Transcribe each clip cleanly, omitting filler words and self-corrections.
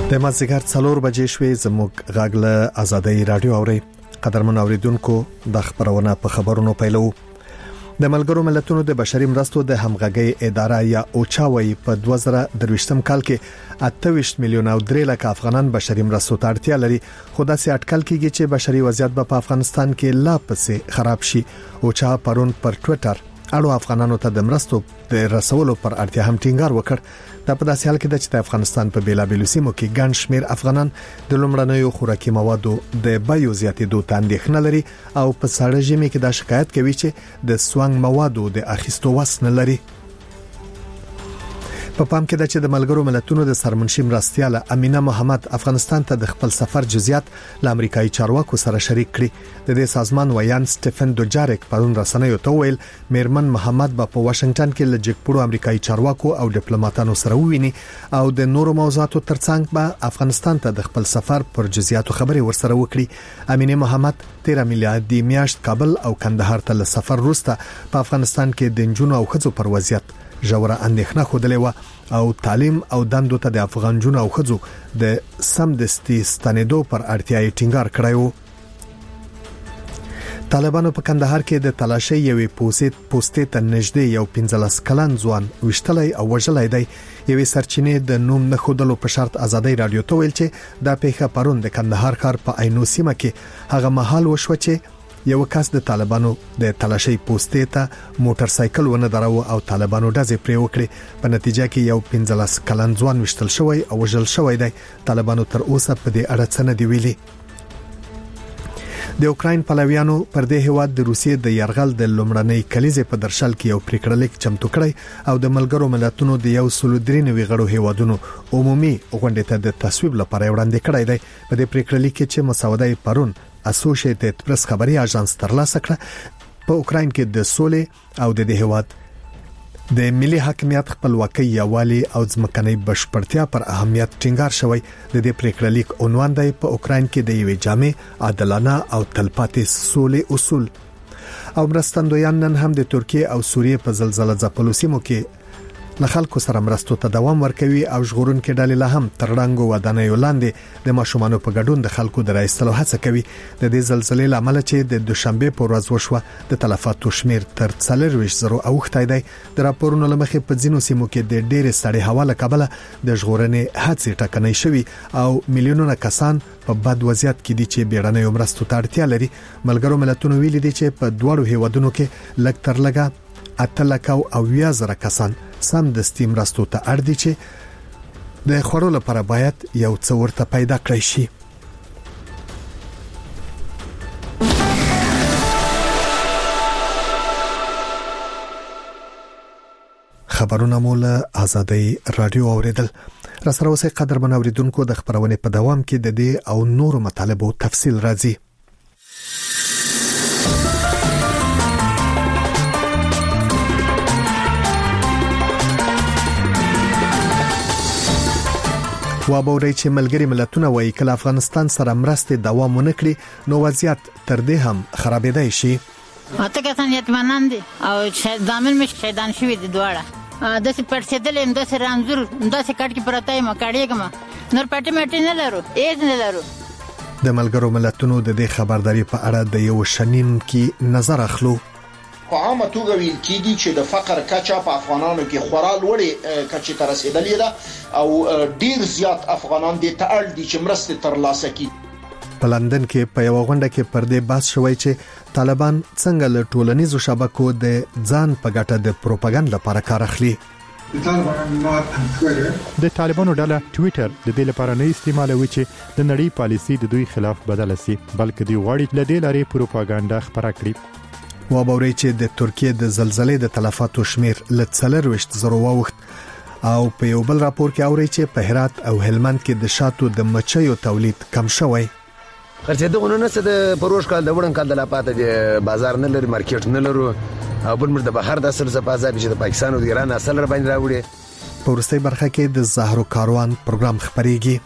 د مازیګر 4 بجې شوې زموږ غاګله آزادۍ رادیو اوري قدرمن اوریدونکو د خبرونه په خبرونو پیلو. د ملګرو ملتونو د بشري مرستو د همغږي اداره یا اوچاوي په 2023م کال کې 28 میلیون او 3 لک افغانان بشري مرستو ته اړتیا لري، خو دا سي اټکل کیږي چې بشري وضعیت په افغانستان کې لا پسې خراب شي. اوچا پرون پر ټوئیټر اړو افغانانو ته د مرستو د رسولو پر اړتیا هم ټینګار وکړ. دا په داسې حال کې د افغانستان په بیلابیلو سیمو کې ګڼ شمیر افغانان د لومړنیو خوراکي موادو د بیو زیاتېدو ته اندېښنه لري او په ساړه ژمي کې دا شکایت کوي چې د سوانګ موادو د اخیستو وس نه لري. په پام کې ده چې د ملګرو ملتونو د سرمنشي مرستياله امینه محمد افغانستان ته د خپل سفر جزئیات له امریکایي چارواکو سره شریک کړي. د دې سازمان ویان سټيفن دوجارک پرون رسنیو ته ویل میرمن محمد په واشنگټن کې له جګپړو امریکایي چارواکو او ډیپلوماټانو سره وویني او د نورو موضوعاتو ترڅنګ به افغانستان ته د خپل سفر پر جزئیاتو خبري ورسره وکړي. امینه محمد 13 میلیارډ میاشت کابل او کندهار ته له سفر وروسته په افغانستان کې د جنونو او خځو پر وضعیت ژوره اندېښنه خوده و او تعلیم او دندو ته د افغان جنونو او خځو د سمدستي ستنېدو پر اړتیا ټینګار کړی و. طالبانو په کندهار کې د تلاشي یوې پوسټې ته نږدې یو 15 کلن ځوان وشتلای او وژلای دی. یوې سرچینې د نوم نه خودلو په شرط آزادۍ رادیو ته ویل چې دا پیښه پرون د کندهار ښار په عینو سیمه کې هغه مهال وشو چې یو کس د طالبانو د تلاشي پوسټې ته موټر سایکل ونه درو او طالبانو ډزې پرې وکړي. په نتیجه کې یو 15 کلن ځوان وشتل شوی او وژل شوی دی. طالبانو تر اوسه په دې اړه څه نه دی ویلي. د اوکراین پلویانو پر دې هواد د روسیې د يرغل د لومړنۍ کلیزې په درشل کې یو پریکړلیک چمتو کړی او د ملګرو ملتونو د یو سلودرینوي غړو هیوادونو عمومي غونډې ته د تصویب لپاره وړاندې کړی دی. په دې پریکړلیک کې چې مسوده پرون اسوسییټډ پریس خبري اژانس ترلاسه کړه، په اوکراین کې د سولې او د هیواد د ملي حاکمیت خپلواکۍ یوالي او ځمکنۍ بشپړتیا پر اهمیت ټینګار شوی. د دې پریکړلیک عنوان دی په اوکراین کې د یوې جامع، عادلانه او تلپاتې سولې اصول. او مرستندویان نن هم د ترکیه او سوریه په زلزلې ځپلو سیمو کې له خلکو سره مرستو ته دوام ورکوي او ژغورونکو ډلې له هم ترړنګو ودانیو لاندې د ماشومانو په ګډون د خلکو د راایستلو هڅه کوي. د دې زلزلې لامل چې د دوشنبه په ورځ وشوه د تلفاتو شمیر تر 40,000 اوښتای دی. د راپورونو لمخې په ځینو سیمو کې د ډېرې سړې هوا له کبله د ژغورنې هڅې ټکنۍ شوي او میلیونونه کسان په بد وضعیت کې دي چې بیړنۍ مرستو ته اړتیا لري. ملګرو ملتونو ویلي دي چې په دوړو هیوادونو کې لږ تر لږه 8,000 کسان سم د سټیم مرستو ته اړ دي چې د خورو لپاره باید یو څه ورته پیدا کړی شي. خبرونه مول آزادۍ رادیو اوریدل. را سره اوسه قدرمن اوریدونکو د خبرونه په دوام کې د دې او نورو مطالبو تفصیل راځي. وابوري چې ملګری ملتونه وایي کله افغانستان سره مرسته دوام ونکړي نو وضعیت تر دې هم خرابېدای شي. اته کسان یتمنان دي او ځامن مش شیطان شوی دي دواړه د څه پرسیدل اند سره رانزور د څه کټ کې پرتای ما کاړیګم نور پټی مټی نه لرو ایز نه لرو. د ملګرو ملتونو د دې خبرداري په اړه د یو شنین کې نظر اخلو. په عامه توګه ویل کېږي چې د فقر کچه په افغانانو کې خورا لوړې کچې ته رسیدلې ده او ډیر زیات افغانان د تعال دي چې مرسته ترلاسه کړي. په لندن کې په یو غونډه کې پر دې بحث شوی چې طالبان څنګه له ټولنیزو شبکو د ځان په ګټه د پروپاګاندا لپاره کار اخلي. د طالبانو ډله ټوئیټر د دې لپاره نه استعمالوي چې د نړۍ پالیسي د دوی خلاف بدل شي، بلکې دوی غواړي له دې لارې پروپاګاندا خپره کړي. وابوري چې د ترکیه د زلزلې د تلفاتو شمیر ل 40,000 واوښت او په یو بل راپور کې اوري چې په هرات او هلمند کې د شاتو د مچیو تولید کم شوی. خرڅېدونه نه څه د پروش کال د وړن کال د لاپاته د بازار نه لري، مارکیټ نه لرو او بل مرده بهر د اصل صفازه چې د پاکستان او د ایران اصل را باندې راوړي. په ورستۍ برخه کې د زهرو کاروان پروګرام خبريږي.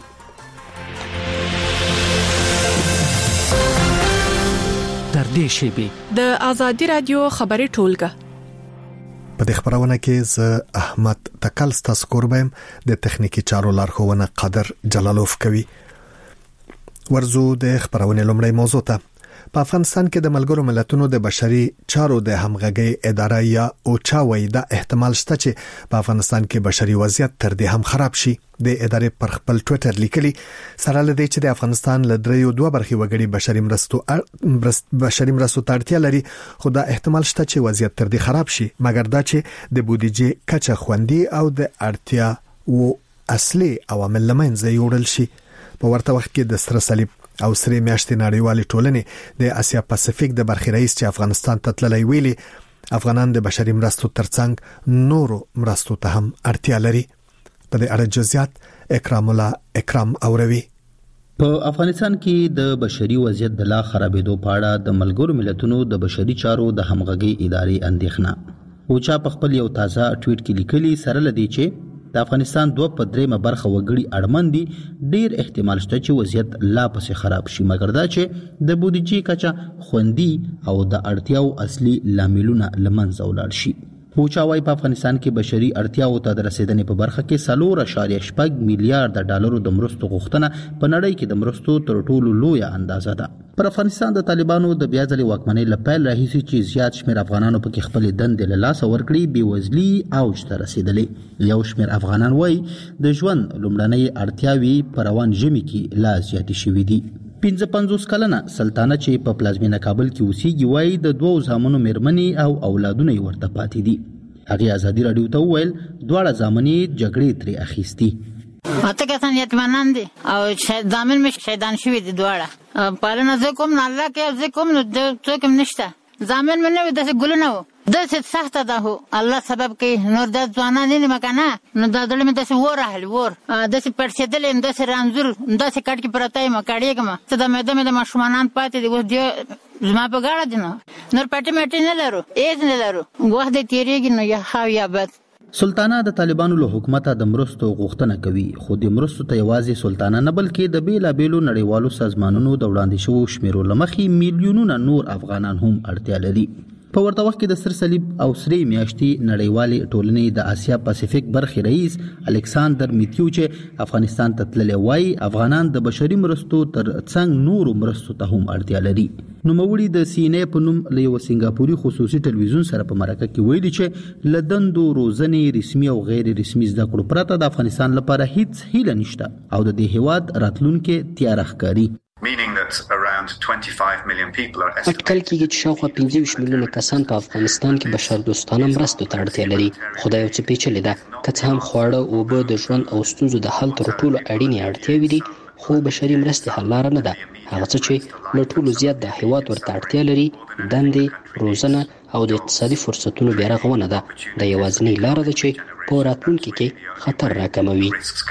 تر دې شی به د آزادۍ رادیو خبري ټولګه په دې خبرونه کې ز احمد تکل ستاسو کوربم د تخنیکی چارو لارښوونه قادر جلالوف کوي. ورزو د خبرونه لومړی موضوع ته. په افغانستان کې د ملګرو ملتونو د بشري چارو د همغږي اداره یا اوچا وای د احتمال شته چې په افغانستان کې بشري وضعیت تر دې هم خراب شي. د ادارې پر خپل ټوئیټر لیکلي سره لدی چې د افغانستان له 3 برخې وګړي بشري مرستو ته اړتیا لري، خو دا احتمال شته چې وضعیت تر دې خراب شي، مګر دا چې د بودیجې کچه خوندي او د اړتیا او اصلي عوامل لمنځه یوړل شي. په ورته وخت کې د سره صلیب او سری میاشتې نړیوالې ټولنې د اسیا پاسفیک د برخې رئیس چې افغانستان ته تللی ویلي افغانان د بشري مرستو ترڅنګ نورو مرستو ته هم اړتیا لري. په دې اړه جزئیات اکرام اوروي. په افغانستان کې د بشري وضعیت د لا خرابېدو په اړه د ملګرو ملتونو د بشري چارو د همغږي ادارې اندېښنه اوچا په خپل یو تازه ټویټ کې لیکلي سره لدی چې د افغانستان 2/3 برخه وګړي اړمن دي، ډیر احتمال شته چې وضعیت لا پسې خراب شي، مګر دا چې د بودیجې کچه خوندي او د اړتیاو اصلي لاملونه لمنځه ولاړ شي. اوچاوي په افغانستان کې بشري اړتیاو ته د رسیدنې په برخه کې 4.6 میلیارډ ډالرو د مرستو غوښتنه په نړۍ کې د مرستو تر ټولو لوی اندازه ده. پر افغانستان د طالبانو د بیا ځلې واکمنۍ لپاره راهیسي چې زیات شمېر افغانانو پکې خپل دندې له لاسه ورکړي، بیوزلي اوج ته رسیدلې. یو شمېر افغانان وایي د ژوند لومړنۍ اړتیاوې په روان ژمي کې لا زیاتې شوې دي. 55 کلنه سلطانه چې په پلازمینه کابل کې اوسېږي وایي د 2 زامنو مېرمنې او اولادونه یې ورته پاتې دي. هغه ازادي رادیو ته وویل دواړه زامنې جګړې ترې اخیستي. اته کسان یتیمان دي او زامن مې شهیدان شوي دي دواړه. پالنه زه کوم نه الله کې زه کوم نو څوک هم نشته. زامن مې نه داسې ګلونه وو داسې سخته ده هو الله سبب کوي نور د ځوانان نه مکنه نو دا دلته مې داسې ور راهل ور داسې پرسیدل داسې رانزور داسې کټ کې پرتای ما کاړېګم ته د مې د مشمانان پاتې دي و دې زما په غاړه دي نور پټي مټي نه لرو ایز نه لرو وخت تیریږي نو یا خاو یا بد. سلطانه د طالبانو له حکومته د مرستو غوښتنه کوي، خو د مرستو ته یوازې سلطانه نه بلکې د بیلابیلو نړیوالو سازمانونو د وړاندې شوو شمیرو لمخې میلیونونه نور افغانان هم اړتیا لري. په ورته وخت کې د سر صلیب او سری میاشتې نړیوالې ټولنې د اسیا پاسفیک برخې رئیس الکساندر میتیو چې افغانستان ته تللی وایي افغانان د بشري مرستو تر څنګ نورو مرستو ته هم اړتیا لري. نوموړي د سینې په نوم له یو سنگاپوري خصوصي ټلویزیون سره په مرکه کې ویلي چې له دندو روزنې رسمي او غیر رسمي زده کړو پرته د افغانستان لپاره هیڅ هیله نشته او د دې هیواد راتلونکي تیاره ښکاري. اټکل کېږي چې شاوخوا 25 میلیونه کسان په افغانستان کې بشر دوستانه مرستو ته اړتیا لري. خو دا یو څه پیچلې ده، که څه هم خواړه، اوبه، د ژوند او ستونزو د حل تر ټولو اړینې اړتیاوې دي، خو بشري مرستې حل لاره نه ده. هغه څه چې له ټولو زیات د هیواد ورته اړتیا لري دندې، روزنه او د اقتصادي فرصتونو بیارغونه ده. د یوازینۍ لاره ده چې په راتلونکي کې خطر راکموي.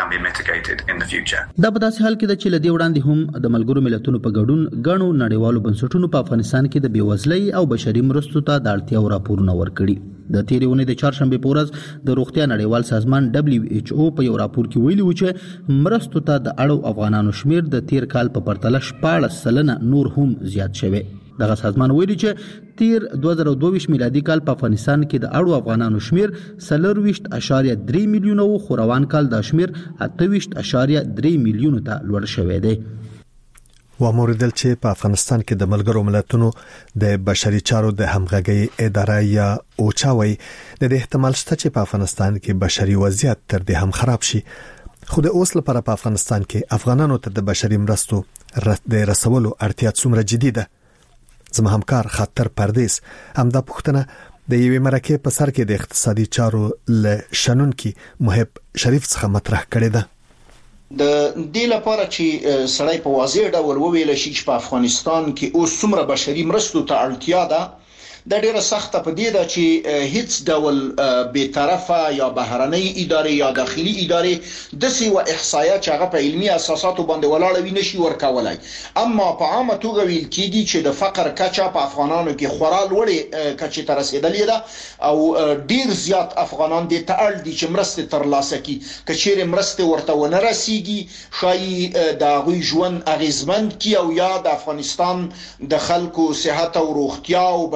دا په داسې حال کې ده چې له دې وړاندې هم د ملګرو ملتونو په ګډون ګڼو نړیوالو بنسټونو په افغانستان کې د بېوزلۍ او بشري مرستو ته د اړتیاو راپورونه ورکړي. د تېرې اونۍ د چهارشنبې په ورځ د روغتیا نړیوال سازمان WHO په یو راپور کې ویلي و چې مرستو ته د اړو افغانانو شمیر د تیر کال په پرتله 14% نور هم زیات شوی. دغه سازمان ویلي چې تیر 2022 میلادي کال په افغانستان کې د اړو افغانانو شمیر 40.3 میلیونه او خو روان کال د شمیر 28.3 میلیونه ته لوړ شوی دی. وموردل چې په افغانستان کې د ملګرو ملتونو د بشري چارو د همغږي اداره یا اوچاوي د احتمال شته چې په افغانستان کې بشري وضعیت تر دې هم خراب شي. خو د اوس لپاره په افغانستان کې افغانانو ته د بشري مرستو د رسولو اړتیا څومره جدي ده. زما همکار خاطر پردیس همدا پوښتنه د یوې مرکې په سر کې د اقتصادي چارو له شنونکي محب شریف څخه مطرح کړې ده. د دې لپاره چې سړی په واضح ډول وویل شي چې په افغانستان کې اوس څومره بشري مرستو ته اړتیا ده، دا ډیره سخته په دې ده چې هیڅ ډول بی‌طرفه یا بهرنۍ ادارې یا داخلي ادارې د سیو احصایه چې هغه په علمي اساساتو باندې ولاړ وي نشي ورکولای. اما په عامه توګه ویل کېږي چې د فقر کچه په افغانانو کې خورا لوړې کچې ته رسیدلې ده او ډیر زیات افغانان د تعال دي چې مرسته ترلاسه کړي. کچېره مرسته ورته ونه رسیږي شای د غوي ژوند اغیزمند کی او یا د افغانستان د خلکو صحت او روغتیا او بشري ژوند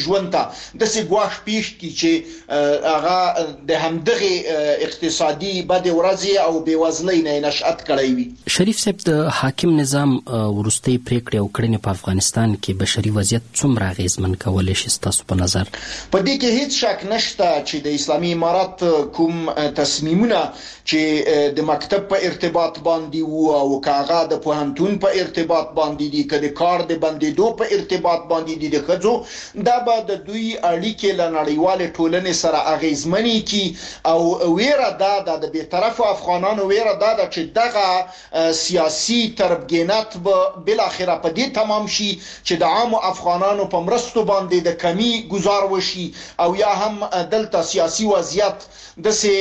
ژوند ته د سي ګواښ پیښ کی چې هغه د همدغه اقتصادي بد ورځي او بیوزلۍ نه نشأت کړی وي. شریف صاحب د حاکم نظام ورستي پریکړې او کړنې په افغانستان کې بشري وضعیت څومره اغیزمن کولای شي تاسو په نظر؟ په دې کې هیڅ شک نشته چې د اسلامي امارات کوم تصمیمونه چې د مکتب په ارتباط باندې وو او کاغه د پوهنتون په ارتباط باندې دي کله کار د بندیدو په ارتباط باندې دي د خځو دا به د دوی اړیکې له نړیوال ټولنې سره اغیزمنې کی او ویره دا د بیطرف افغانانو ویره دا چې دغه سیاسي تربګینات به بل اخره په دې تمام شي چې د عام افغانانو په مرستو باندې د کمی گزار وشي او یا هم دلته سیاسي وضعیت د سي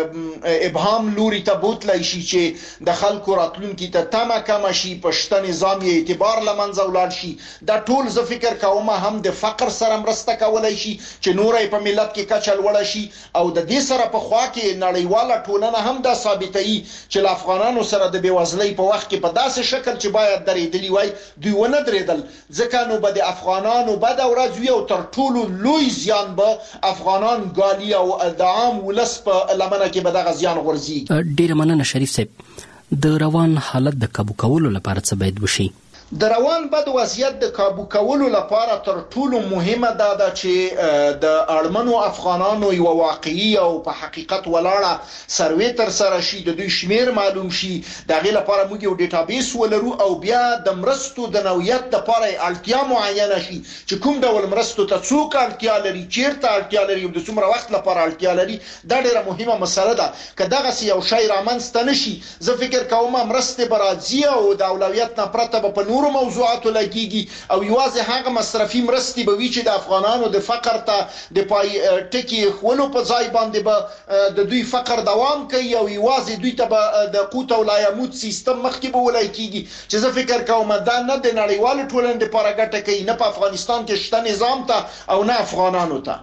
ابهام لوري ته بوتلای شي چې د خلکو راتلونکي ته تمه کم شي پښتني نظام یې اعتبار لمنځه ولاړ شي. دا ټول زه فکر کوم هم د فقر سره مرسته کولای شي چې نورې په ملت کې کچل وړ شي او د دې سره په خوا کې نړیواله ټولنه هم دا ثابتوي چې افغانانو سره د بیوزلۍ په وخت کې په داسې شکل چې باید درېدلی وای دوی ونه درېدل ځکه نو به د افغانانو بد ورځ وي او تر ټولو لوی زیان به افغانان ګالي او د عام ولس په لمنه کې به دغه زیان غورځي. ډیره مننه شریف صاحب. د روان حالت د قابو کولو لپاره څه باید وشي؟ د روان بد وضعیت د قابو کولو لپاره تر ټولو مهمه ده چې د اړمنو افغانانو یو واقعي او په حقیقت ولاړه سروې تر سره شي د دوی شمیر معلوم شي د غي لپاره موږ یو ډیټابیس ولرو او بیا د مرستو د نوعیت لپاره اړتیا معینه شي چې کوم ډول مرستو ته څوک اړتیا لري چیرته اړتیا لري او د څومره وخت لپاره اړتیا لري دا ډیره مهمه مسله ده. که دغه یو شی رامنځته نشي زه فکر کوم مرسته برازي او د اولویت نه پرته په نور موضوعات لګيږي او یوازې هغه مصرفي مرستې به وي چې د افغانانو د فقر ته د پای ټکی خولو په ځای باندې به د دوی فقر دوام کوي او یوازې دوی ته به د قوت او لایموت سیستم مخکې به ولای کیږي چې زه فکر کوم دا نه د نړیوال ټولنې لپاره ګټه کوي نه په افغانستان کې شته نظام ته او نه افغانانو ته.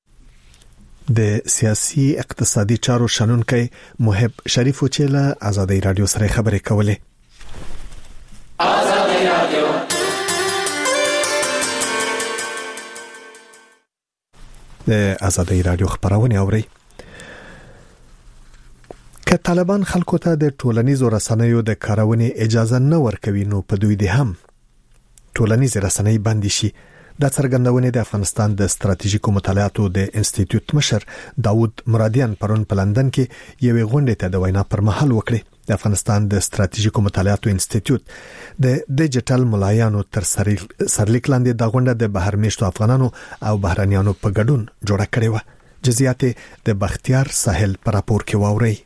د سیاسي اقتصادي چارو شنونکي محب شریف وچیله آزادۍ رادیو سره خبرې کولې. آزادۍ رادیو د آزادۍ رادیو خبرونه اوري. که طالبان خلکو ته د ټولنیزو رسنیو د کارونې اجازه نه ورکوي نو په دوی دي هم ټولنیز رسنۍ بند شي. د څرګندونې د افغانستان د ستراتیژیکو مطالعاتو د انسټیټیوټ مشر داوود مرادیان پرون په لندن کې یوې غونډې ته د وینا پر مهال وکړي. د افغانستان د ستراتیژیکو مطالعاتو انسټیټیوټ د ډیجیټل ملایانو تر سرلیک لاندې د غونډه د بهر میشتو افغانانو او بهرانيانو په ګډون جوړه کړې و. جزئیات د بختیار ساحل پر راپور کې واوري.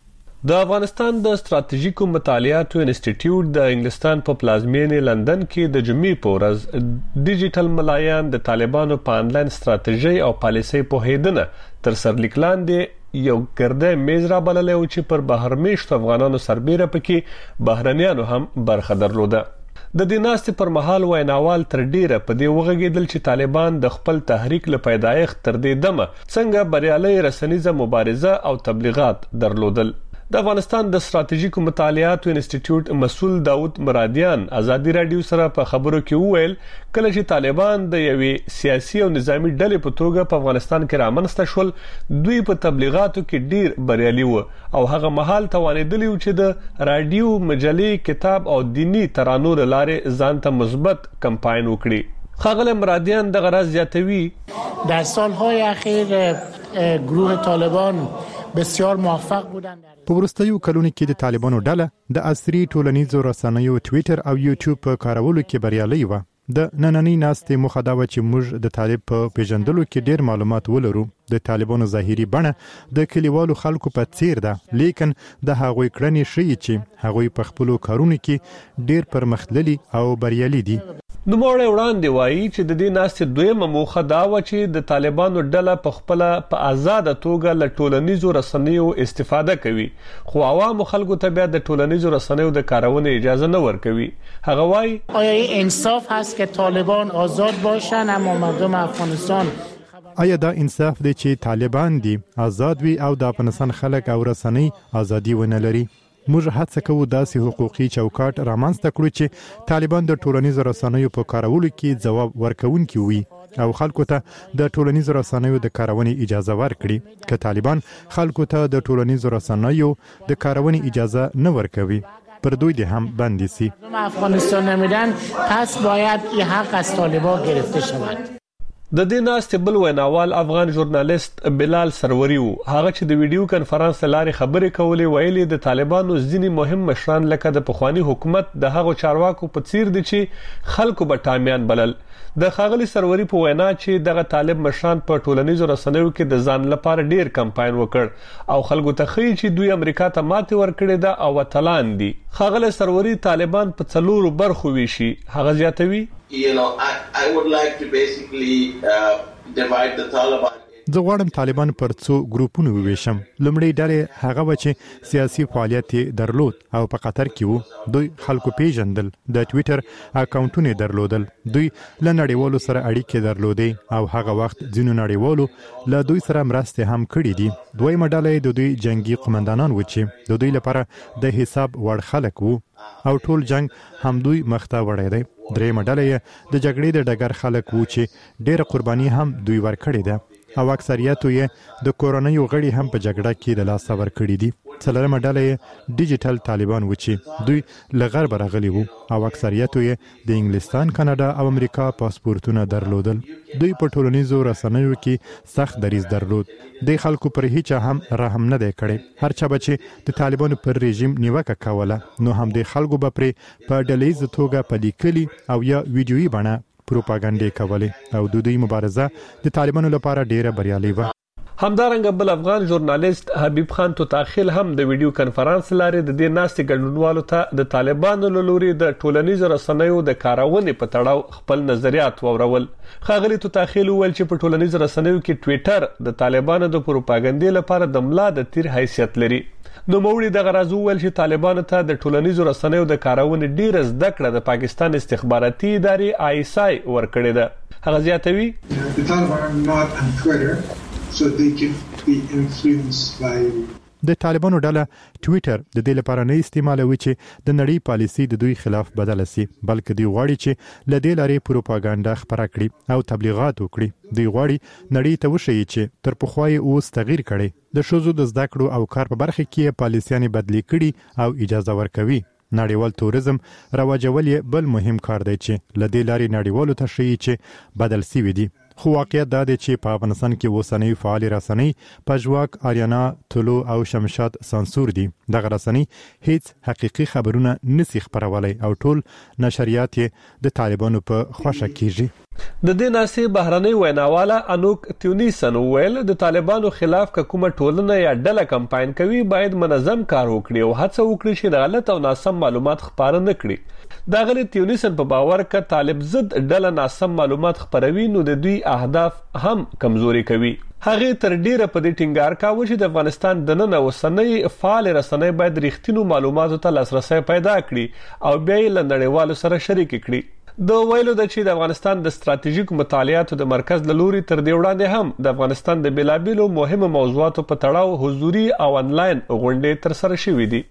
د افغانستان د ستراتیژیکو مطالعاتو انسټیټیوټ د انګلستان په پلازمینې لندن کې د جمعې په ورځ ډیجیټل ملایان د طالبانو په انلاین ستراتیژي او پالیسۍ په هیدنه تر سرلیک لاندې یو ګرده میز را بللی او چې پر بهر میشتو افغانانو سربیره پکې بهرنیانو هم برخه درلوده. د دې ناستې پر مهال ویناوال تر ډیره په دې وغږیدل چې طالبان د خپل تحریک له پیدایښت تر دې دمه څنګه بریالي رسنیزه مبارزه او تبلیغات درلودل. د افغانستان د ستراتیژیکو مطالعاتو انسټیټیوټ مسؤل داوود مرادیان آزادۍ رادیو سره په خبرو کې وویل کله چې طالبان د یوې سیاسي او نظامی ډلې په توګه په افغانستان کې رامنځته شول دوی په تبلیغاتو کې ډیر بریالي وو او هغه مهال توانیدلی و چې د رادیو مجلې کتاب او دینی ترانو لاره ځان ته مثبت کمپاین وکړي. خاغل مرادیان د غرض زیاتوي در سالهای اخیر گروه طالبان بسیار موفق بودند. په وروستیو کلونو کې د طالبانو ډله د عصري ټولنیزو رسنیو ټویټر او یوټیوب په کارولو کې بریالي و. د نننۍ ناستې موخه دا و چې موږ د طالب په پیژندلو کې ډیر معلومات ولرو. د طالبانو ظاهري بڼه د کلیوالو خلکو په څیر ده لیکن د هغوی کړنې ښیي چې هغوی په خپلو کارونو کې ډیر پرمختللي او بریالي دي. نوموړی وړاندې وایي چې د دې ناستې دویمه موخه دا و چې د طالبانو ډله په خپله په آزاده توګه له ټولنیزو رسنیو استفاده کوي خو عوامو خلکو ته بیا د ټولنیزو رسنیو د کارونې اجازه نه ورکوي. هغه وایي آیا انصاف هست که طالبان آزاد باشن اما مردم افغانستان آیا دا انصاف دی چې طالبان دي آزاد وي او د افغانستان خلک او رسنۍ ازادي ونه لري؟ موږ هڅه کوو داسې حقوقي چوکاټ رامنځته کړو چې طالبان د ټولنیزو رسنیو په کارولو کې ځواب ورکوونکي وي. او خلکو ته د ټولنیزو رسنیو د کارونې اجازه ورکړي که طالبان خلکو ته د ټولنیزو رسنیو د کارونې اجازه نه ورکوي پر دوی د هم بندي سي. افغانستان نمیدن پس باید این حق از طالبان گرفته شود. د دې ناستې بل ویناوال افغان ژورنالیست بلال سروري وو. هغه چې د ویډیو کانفرنس لارې خبرې کولې ویلي د طالبانو ځینې مهم مشران لکه د پخوانی حکومت د هغو چارواکو په څیر دي چې خلکو به ټامیان بلل. د ښاغلي سروري په وینا چې دغه طالب مشران په ټولنیزو رسنیو کې د ځان لپاره ډیر کمپاین وکړ او خلکو ته ښیي چې دوی امریکا ته ماتې ورکړې ده او وطلان دي. ښاغلي سروري طالبان په 4 برخو ویشي. هغه زیاتوي I would like to basically divide the Taliban. زه غواړم طالبان پر څو ګروپونو وویشم. لومړی ډلې هغه و چې سیاسي فعالیت درلود او په قطر کې وو. دوی خلکو پیژندل، د ټوئیټر اکاونټونه درلودل، دوی له نړیوالو سره اړیکې درلودې او هغه وخت ځینو نړیوالو له دوی سره مرسته هم کړې دي. دویمه ډله د دوی جنگي قومندانان و چې د دوی لپاره د حساب وړ خلک وو او ټول جنگ هم دوی مخته وړی دی. درېمه ډله د جګړې د ډګر خلک وو چې ډېره قرباني هم دوی ورکړې ده او اکثریتو یې د کورونیو غړي هم په جګړه کې د لاس ورکړي دي. څلورمه ډله یې ډیجیټل طالبان و چې دوی له غرب راغلي وو او اکثریتو یې د انګلستان، کاناډا او امریکا پاسپورتونه درلودل. دوی په ټولنیزو رسنیو کې سخت دریځ درلود. د خلکو پر هیڅ هم رحم نه دی کړی. هر چا چې د طالبانو پر رژیم نیوکه کوله نو هم د خلکو به پرې په ډلهییز توګه په لیکلي او یا ویډیویي بڼه پروپاګاندا کولې او د دوی مبارزه د طالبانو لپاره ډیره بریالي و. همدارنګه بل افغان ژورنالیست حبیب خان توتاخیل هم د ویډیو کانفرنس لارې د دې ناستې ګډونوالو ته د طالبانو له لوري د ټولنیزو رسنیو د کارونې په تړاو خپل نظریات وورول. ښاغلي توتاخیل وویل چې په ټولنیزو رسنیو کې ټوئیټر د طالبانو د پروپاګاندا لپاره د ملا د تیر حیثیت لري. نو موري دغه راز وویل چې طالبانو ته د ټولنیزو رسنیو د کارونې ډیره زده کړه د پاکستان استخباراتي ادارې ISI ورکړې ده. هغه زیاتوي so they can be influenced by د طالبانو ډله ټوئیټر د دې لپاره نه استعمالوي چې د نړۍ پالیسي د دوی خلاف بدل شي، بلکې دوی غواړي چې له دې لارې پروپاګاندا خپره کړي او تبلیغات وکړي. دوی غواړي نړۍ ته وښيي چې تر پخوا یې اوس تغییر کړي. د ښځو د زده کړو او کار په برخه کې پالیسیانې بدلی کړي او اجازه ورکوي. نړیوال توریزم رواجول یې بل مهم کار دی چې له دې لارې نړیوالو ته ښيي چې بدل شوي دي. خو واقعیت دا دی چې په افغانستان کې اوسنۍ فعال رسنۍ پژواک، آریانا، طلوع او شمشاد سانسور دي. دغه رسنۍ هیڅ حقيقي خبرونه نسي خبرولای او ټول نشریات د طالبانو په خوښه کیږي. د دې ناسې بهرنۍ ویناواله انوک تیونیسن ویل د طالبانو خلاف کومه ټولنه یا ډله کمپاین کوي باید منظم کار وکړي او هڅه وکړي چې د غلط او ناسم معلومات خپاره نه کړي. دا غلي تیونیسن په باور ک طالب ضد ډله ناسم معلومات خپروي نو د دوی اهداف هم کمزوري کوي. هغه تر ډیره په دې ټینګار کاوه چې د افغانستان د نن اوسنۍ فعال رسنۍ باید رښتینو معلوماتو ته لاسرسي پیدا کړي او بیا یې له نړیوالو سره شریک کړي. د ویلو د چې د افغانستان د ستراتیژیک مطالعاتو د مرکز له لوري تر دې وړاندې هم د افغانستان د بیلابیلو مهمو موضوعاتو په تړاو حضوري او انلاین غونډې تر سره شوې دي.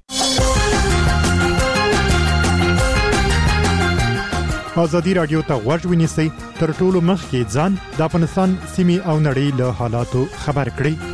ازادي رادیو ته غوږ ونیسئ تر ټولو مخکې ځان د افغانستان سیمې او نړۍ له حالاتو خبر کړئ.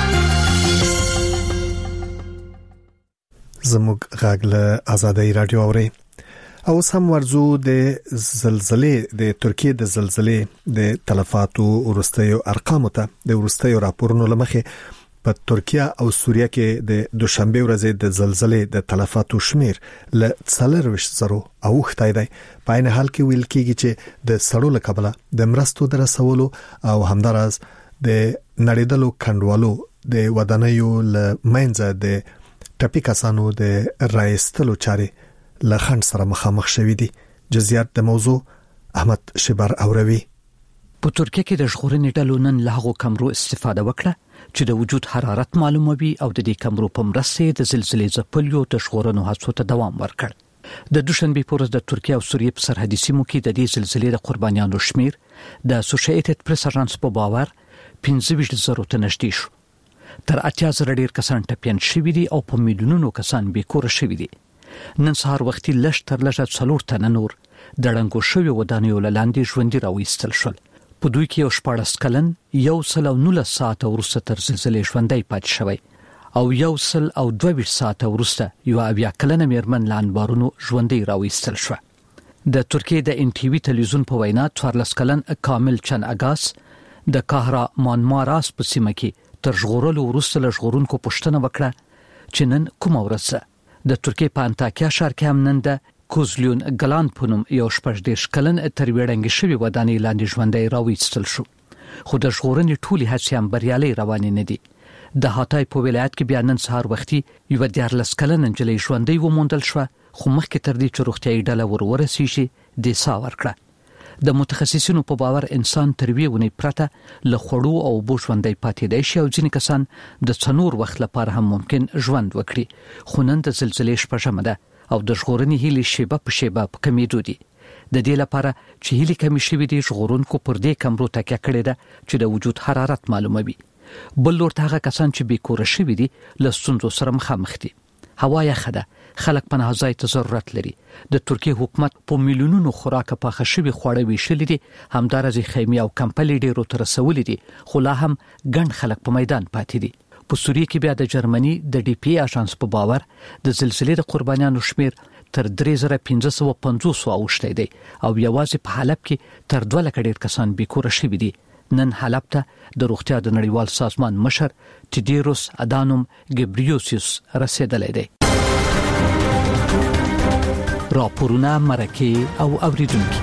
زموږ غږ له ازادي رادیو اوري. او سم ورزو د زلزلې د ترکیه د زلزلې د تلفاتو ورستیو ارقام ته د ورستیو راپورونو لمخې په ترکیه او سوریه کې د دوشنبه ورځې د زلزلې د تلفاتو شمیر ل 400 او ختای دی. په عین حال کې ویل کېږي چې د سړو له کبله د مرستو درسولو او همدارس د نړیدلو کندوالو د ودانیو ل منځه د ټاپي کسانو د رایستلو چارې لخند سره مخامخ شوې دي. جزئیات د موضوع احمد شبر اوروي. په ترکیه کې د ژغورنې ډلو نن له هغو کمرو استفاده وکړه چې د وجود حرارت معلوموي او د دې کمرو په مرسته د زلزلې ځپلو د ژغورنې هڅو ته دوام ورکړ. د دوشنبه په ورځ د ترکیه او سوریه په سرحدي سیمو کې د دې زلزلې د قربانیانو شمیر د اسوسییټډ پریس اژانس په باور 15,000 ته نږدې شو. تر 80,000 ډیر کسان ټپيان شوي دي او په میلیونونو کسان بیکور شوي دي. نن سهار وختي لږ تر لږه 4 تنه نور د ړنګو شوي ودانیو لاندې ژوندۍ راوېستل شول. په دوی کې 14 کلن 119 ساعت وروسته تر زلزلې ژوندۍ پاتې شوی او 122 ساعت وروسته یو بیا کلن میرمن لانبارونو ژوندۍ راوېستل شو. د ترکیه د ان ټي وي تلویزیون په وینا 14 کلن کامل چن اگاس د کاهرا مانماراس په سیمه کې تر ژغورلو وروسته له ژغورونکو پوښتنه وکړه چې نن کومه ورځ ده. د ترکیه په انتاکیا ښار کې هم نن د کوزلیون ګلان پونم یو 14 کلن تر ویړنګ شوی ودانې لاندې ژوندۍ راوېستل شو، خو د ژغورنې ټولې هڅې هم بریالۍ روانې نه دي. د هاتای په ولایت کې بیا نن سهار وختي یو 14 کلن نجلۍ ژوندۍ وموندل شو، خو مخکې تر دې چې روغتیايي ډله ورسیږي د سا ورکړه. د متخصصینو په باور انسان تر ویونې پرته له خوړو او بو ژوندۍ پاتې دی شي او ځینې کسان د څنور وخت لپاره هم ممکن ژوند وکړي. خو نن د زلزلې شپږمه ده او د ژغورنې هیلې شیبه په شیبه په کمیدو دي. د دې لپاره چې هیلې کمی شوي دي، ژغورونکو پر دې کمرو تکیه کړې ده چې د وجود حرارت معلوموي. بل لور ته هغه کسان چې بیکوره شوي دي له ستونزو سره مخامخ دي. هوا یخه ده، خلک پناه ځای ته ضرورت لري. د ترکیه حکومت په میلیونونو خوراک پاخه شوي خواړه ویشلي دي، همدارنګه خیمې او کمپلې ډیرو ته رسولي دي، خو لا هم ګڼ خلک په میدان پاتې دي. په سوریه کې بیا د جرمني د ډي پی اژانس په باور د زلزلې د قربانیانو شمیر تر 3550 اوښتی دی او یوازې په حلب کې تر 2 لک ډیر کسان بیکوره شوي دي. نن حلب ته د روغتیا د نړیوال سازمان مشر تیډیروس ادانوم ګبریوسیوس رسیدلی دی. راپورونه مرکه او اوریدونکي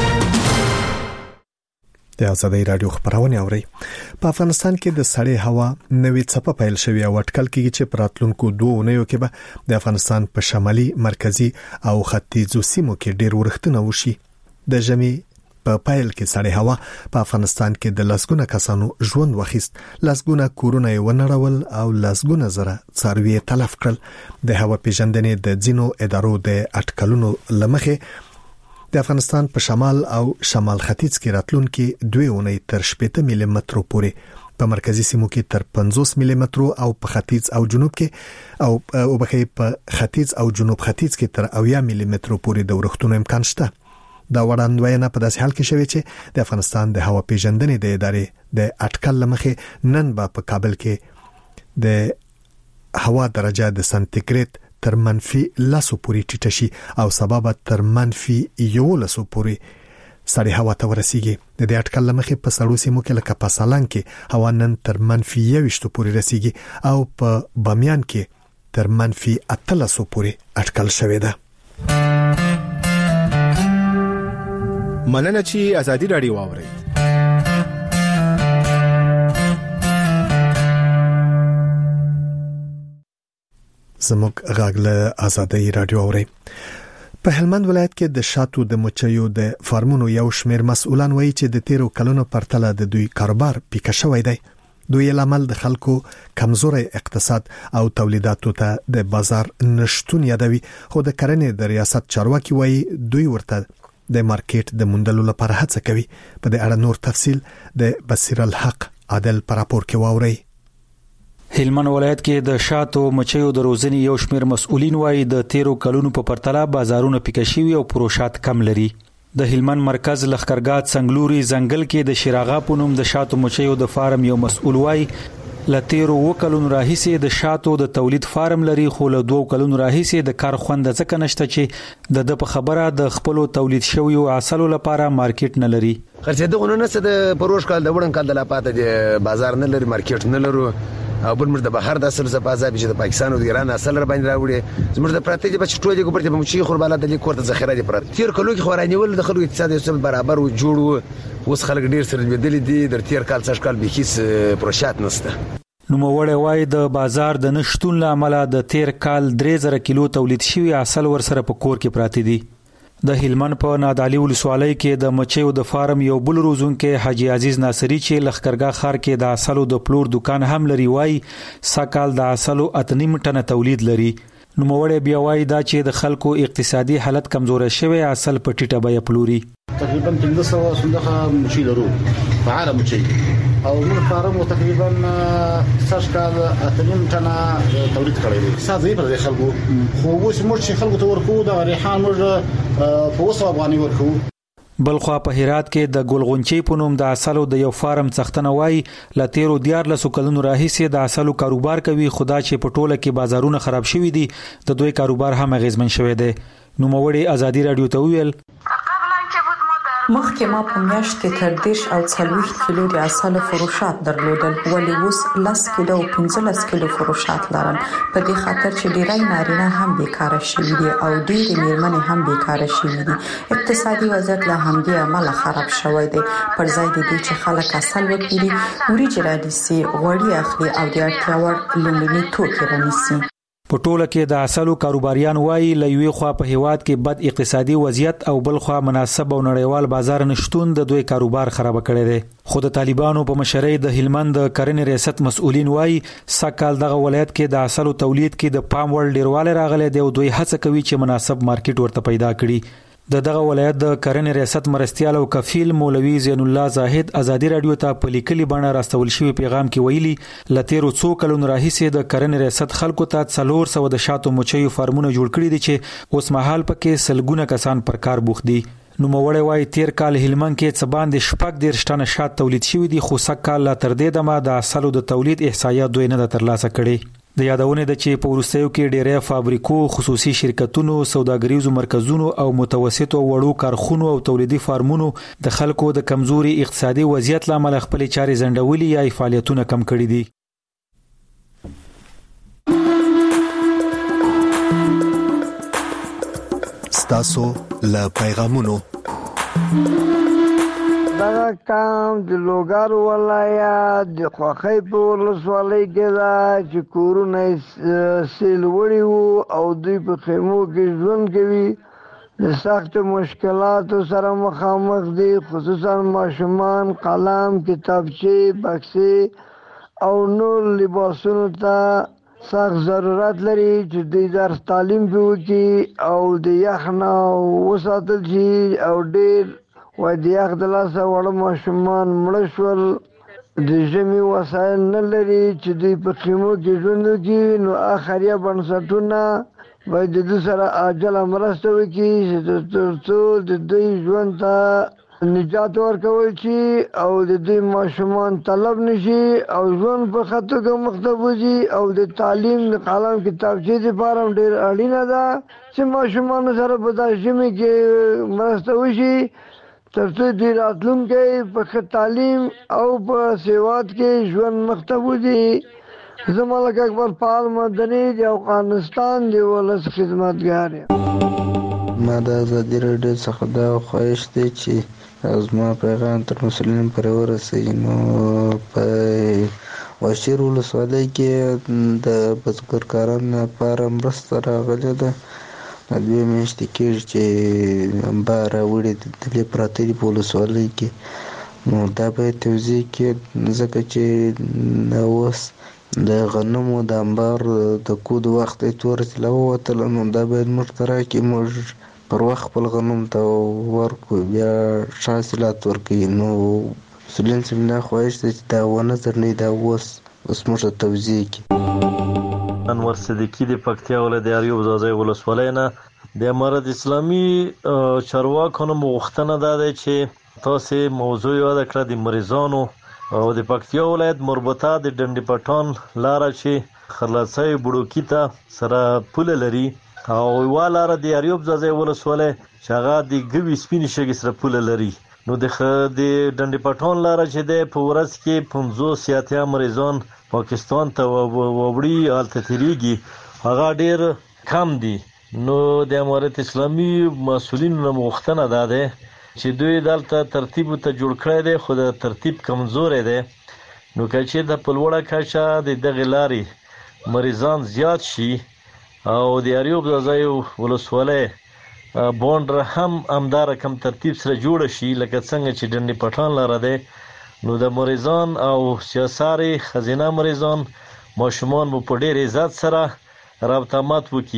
د آزادۍ رادیو خبرونه اوري. په افغانستان کې د سړې هوا نوې څپه پیل شوې او اټکل کېږي چې په راتلونکو 2 اونیو کې به د افغانستان په شمالي، مرکزي او ختیځو سیمو کې ډېر ورښتونه وشي. د ژمي په پیل کې سړې هوا په افغانستان کې د لسګونه کسانو ژوند واخیست، لسګونه کورونه یې ونړول او لسګونه زره څاروي تلف کړل. د هوا پیژندنې د ځینو ادارو د اټکلونو لمخې د افغانستان په شمال او شمال ختیځ کې راتلونکي 2 اونۍ تر 80 ملي مترو پورې، په مرکزي سیمو کې تر 50 ملي مترو او په ختیځ او جنوب کې او په ختیځ او جنوب ختیځ کې تر 80 ملي مترو پورې د ورښتونو امکان شته. دا وړاندوینه په داسې حال کې شوې چې د افغانستان د هوا پیژندنې د ادارې د اټکل لمخې نن په کابل کې د هوا درجه د سانتیګریډ تر -10 پورې ټیټه شي او سبب تر -11 پورې سړې هوا ته ورسیږي. د دې اټکل لمخې په سړو سیمو کې لکه په سالنګ کې هوا نن تر -21 پورې رسیږي او په بامیان کې تر -13 پورې اټکل شوی ده. مننه چې آزادۍ رادیو واوري. زموږ غاغله آزادۍ رادیو اوري. په هلمند ولایت کې د شاتو د مچیو د فارمونو یو شمېر مسؤلان وایي چې د 13 کلونو پرتله د دوی کاروبار پیکه شوی دی. دوی لامل د خلکو کمزوري اقتصاد او تولیداتو ته د بازار نشټون یادوي، خو د کرنې د ریاست چارواکي وایي دوی ورته د مارکیټ د موندلو لپاره هڅه کوي. په دې اړه نور تفصیل د بصیر الحق عادل پر راپور کې واوري. هلمند ولایت کې د شاتو مچیو د روزنې یو شمېر مسؤلین وایي د 13 کلونو په پرتله بازارونه پیکه شوي او پروشات کم لري. د هلمند مرکز لخکرګات څنګلوري ځنګل کې د شیراغا په نوم د شاتو مچیو د فارم یو مسؤل وایي ل 13 کلونو راهیسې د شاتو د تولید فارم لري، خو له 2 کلونو راهیسې د کار خوند ځکه نشته چې د په خبره د خپل تولید شوی او اصلو لپاره مارکیټ نه لري. خرڅې دغه نه څه د پروش کال د وړن کال د لاپاته د بازار نه لري، مارکیټ نه لرو او بل مرده بهر د اصل زپازه چې د پاکستان او د ایران اصل را باندې راوړي. زموږ د پراته چې ټوله د ګورته په مچي خورباله د لیکور ته ذخیره دي پر 13 کلو کې خورانیول د خلکو اقتصاد یو برابر او جوړ اوس خلک ډیر سره بدلی دي. در 13 کال څخه کال به هیڅ پروشات نشته. نو موړې وای د بازار د نشټون لامل د 13 کال 3000 کیلو تولید شوی اصل ور سره په کور کې پراته دي. د هلمند په نادعلي ولسوالۍ کې د مچیو د فارم یو بل روزونکو حاجی عزیز ناصری چې لخکرګا خار کې د اصلو د پلور دکان هم لري وای سکال د اصلو اتنیم ټنه تولید لري. نو موړې بیا وای دا چې د خلکو اقتصادي حالت کمزور شوی اصل په ټیټه بیا پلوري. تقریبا 1500 صندوق مچي لرو فعال مچي او موږ فارم تقریبا ساشکال اتنیم ټنه تولید کړی. ساده پر خلکو خو اوس موږ چې خلکو ته ورکو د ریحان موږ په 200 افغاني ورکو. بلخوا په هرات کې د ګلغونچي په نوم د عسلو د یو فارم څښتنه وای لتیرو 14 کلونو راهیسې د عسلو کاروبار کوي، خدا چې په ټوله کې بازارونه خراب شوي دي د دوی کاروبار هم اغیزمن شوی دی. نو موړي ازادي رادیو ته ویل مخکې ما په میاشت کې تر 10 او 40 کیلو د عسل فروشات درلودل، ولی اوس 10 کیلو او 15 کیلو فروشات لرم. په دې خاطر چې ډیری نارینه هم بیکاره شوي دي او ډیری میرمنې هم بیکاره شوي دي. اقتصادي وضعیت له همدې عمله خراب شوی دی. پر ځای د دې چې خلک عسل وپیري، وریجې رانیسي، غوړي اخلي او د اړتیا وړ لومړني توکي رانیسي. په ټوله کې د عسلو کاروباریان وایي لوی خوا په هیواد کې بد اقتصادي وضعیت او بل خوا مناسب او نړیوال بازار نشټون د دوی کاروبار خراب کړی دی. خو د طالبانو په مشرۍ د هلمند د کرنې ریاست مسؤلین وایي سکهال دغه ولایت کې د عسلو تولید کې د پام وړ ډیروالی راغلی دی او دوی هڅه کوي چې مناسب مارکیټ ورته پیدا کړي. دغه ولایت د کرنې ریاست مرستیال او کفیل مولوی زین الله زاهد ازادي رادیو ته په لیکلي بڼه راستول شوی پیغام کې ویلي لتیرو 2 کلونو راهیسې د کرنې ریاست خلکو ته 400 د شاتو مچیو فارمونه جوړ کړي دي چې اوس مهال پکې سلګونه کسان پر کار بوخت دي. نو موړی وای تیر کال هلمند کې څه باندې شپږ 10 ټنه شات تولید شوی دي، خو سکهال لا تر دې دمه د عسلو د تولید احصایه دوی نه ترلاسه کړي. د یادونه د چې په وروستیو کې ډېری فابریکو، خصوصي شرکتونو، سوداګریزو مرکزونو او متوسط او وړو کارخونو او تولیدي فارمونو د خلکو د کمزوري اقتصادي وضعیت لامل خپل چارې ځنډولې یا فعالیتونه کم کړي دي. ستاسو له پیغامونو دا کام د لوګر ولایت د خوخی په ولسوالۍ کې دا چې کورونه سیل وړي وو او دوی په خیمو کې ژوند کوي، د سخت مشکلاتو سره مخامخ دي، خصوصا ماشومان قلم، کتابچې، بکسې او نور لباسونو ته سخت ضرورت لري چې دوی درس تعلیم وکړي او د یخ نه وساتل شي. او ډېر وای د یخ د لاسه وړه ماشومان مړه شول، د ژمي وسایل نه لري چې دوی په خیمو کې ژوند وکړي. نو اخریه بنسټونه باید د دوی سره عاجله مرسته وکړي تر څو د دوی ژوند ته نجات ورکول شي او د دوی ماشومان طلب نشي او ژوند په ښه توګه مخته وځي. او د تعلیم د قلم کتابچې دپاره هم ډېر اړینه ده چې ماشومانو سره په دا ژمي کې مرسته وشي تر څو دوی راتلونکی په ښه تعلیم او په سواد کې ژوند مخته وځي. زه ملک اکبر فعال مدني د افغانستان د ولس خدمتګار یم. ما د ازادي راډیو څخه دا خواهش دی چې زما پیغام تر مسؤلینو پورې ورسوي. نو په واشیر ولسوالۍ کې د بزګرکارانو لپاره مرسته راغلې ده. دوی میاشتې کېږي چې بار راوړي دلې پراته دي په ولسوالۍ کې. نو دا باید توضیح کړي ځکه چې اوس د غنمو د انبار د کود وخت یې تور طلا ووتله. نو دا باید موږ ته راکړي، موږ پر وخت خپل غنم ته ورکړو، بیا ښه حاصلات ورکوي. نو مسؤلین صاحب دا خواهش دی چې دا ونه ځنډوي، دا اوس موږ ته توضیح کړي. انور صدیقی د پکتیا ولایت اریوب زازای ولسوالۍ نه د امارت اسلامي چارواکو نه مغوښتنه ده چې تاسو موضوع یاد کړه د مریضانو او د پکتیا ولایت مربوطه د ډنډ پټان لار چې خلاصي بډوکی ته سره پول لري او یو لار د اریوب زازای ولسوالۍ چې هغه د ګوي سپین شګي سره پول لري. نو د ډنډ پټان لار چې د په ورځ کې 500 سیاتیا مریضان پاکستان ته وړي الته تیریږي، هغه ډیر کم دي. نو د امارت اسلامي مسؤلینو نه مغوښتنه ده چې دوی دلته ترتیب ته جوړ کړی دی، خو د ترتیب کمزوري دی. نو که چې د په لوړه کچه د دغې لارې مریضان زیات شي او د اریوب زازای ولسوالۍ بونډر هم همداره کم ترتیب سره جوړ شي لکه څنګه چې ډنډ پټان لاره دی، نو د مریضان او سیاساري خزینه مریضان ماشومان مو په ډېر عزت سره رابطمات وکړي.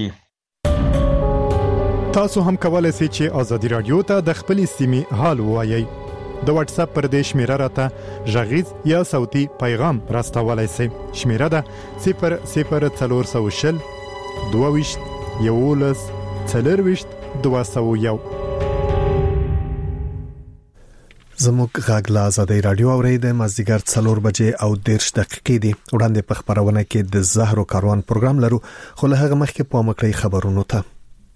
تاسو هم کولای شئ چې ازادي رادیو ته د خپل سیمې حال ووایي. د واتس اپ پر دې شمیره راته غږیز یا صوتي پیغام راستولای شئ. شمیره ده 00420 22 11 4201. زموږ غږ لا آزادۍ رادیو اورید مازدیګر 4 بجې او 10 دقیقې دي وړاندې په خبرونه کې د زهر او کاروان پروګرام لرو خو له هغه مخکې په مکړی خبرونو ته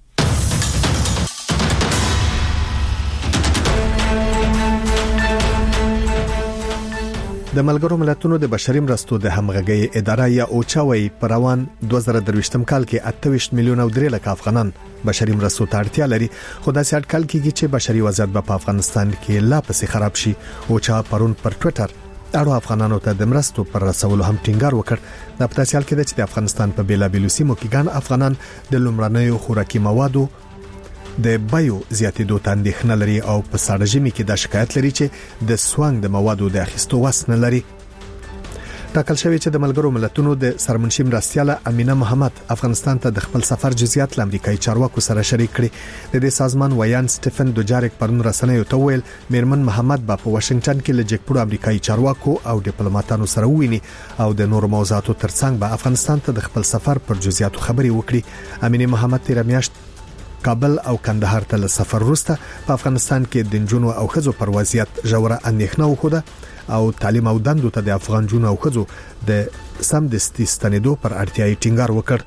د ملګرو ملتونو د بشري مرستو د همغږي اداره یا اوچاوي پر روان 2023م کال کې 28 میلیون او 3 لک افغانان بشري مرستو ته اړتیا لري خو دا سات کال کې چې بشري وضعیت په افغانستان کې لا پسې خراب شي اوچا پرون پر ټوئیټر اړو افغانانو ته د مرستو پر رسولو هم ټینګار وکړ د پتاسیال کې د افغانستان په بیلابیلو سیمو کې ګڼ افغانان د لومړنیو خوراکي موادو د بایو زیاتېدو ته اندېښنه لري او په ساړه ژمي کې د شکایت لري چې د سوانګ د موادو د اخیستو وس نه لري. ټاکل شوی چې د ملګرو ملتونو د سرمنشي مرستیاله امینه محمد افغانستان ته د خپل سفر جزئیات لامریکایي چارواکو سره شریک کړي. د دې سازمان ویان سټیفن دوجاریک پرون رسنیو ته ویل میرمن محمد په واشنگټن کې له جګپړو امریکایي چارواکو او ډیپلوماټانو سره وویني او د نورو موضوعاتو ترڅنګ به افغانستان ته د خپل سفر پر جزئیاتو خبري وکړي. امینه محمد تیر میاشت کابل او کندهار ته سفر وروسته په افغانستان کې د جنونو او خزو پر وضعیت ژوره اندېښنه وکړه او تعلیم او دندو ته د افغان جنونو او خزو د سمدستي ستنېدو پر اړتیاي ټینګار وکړ.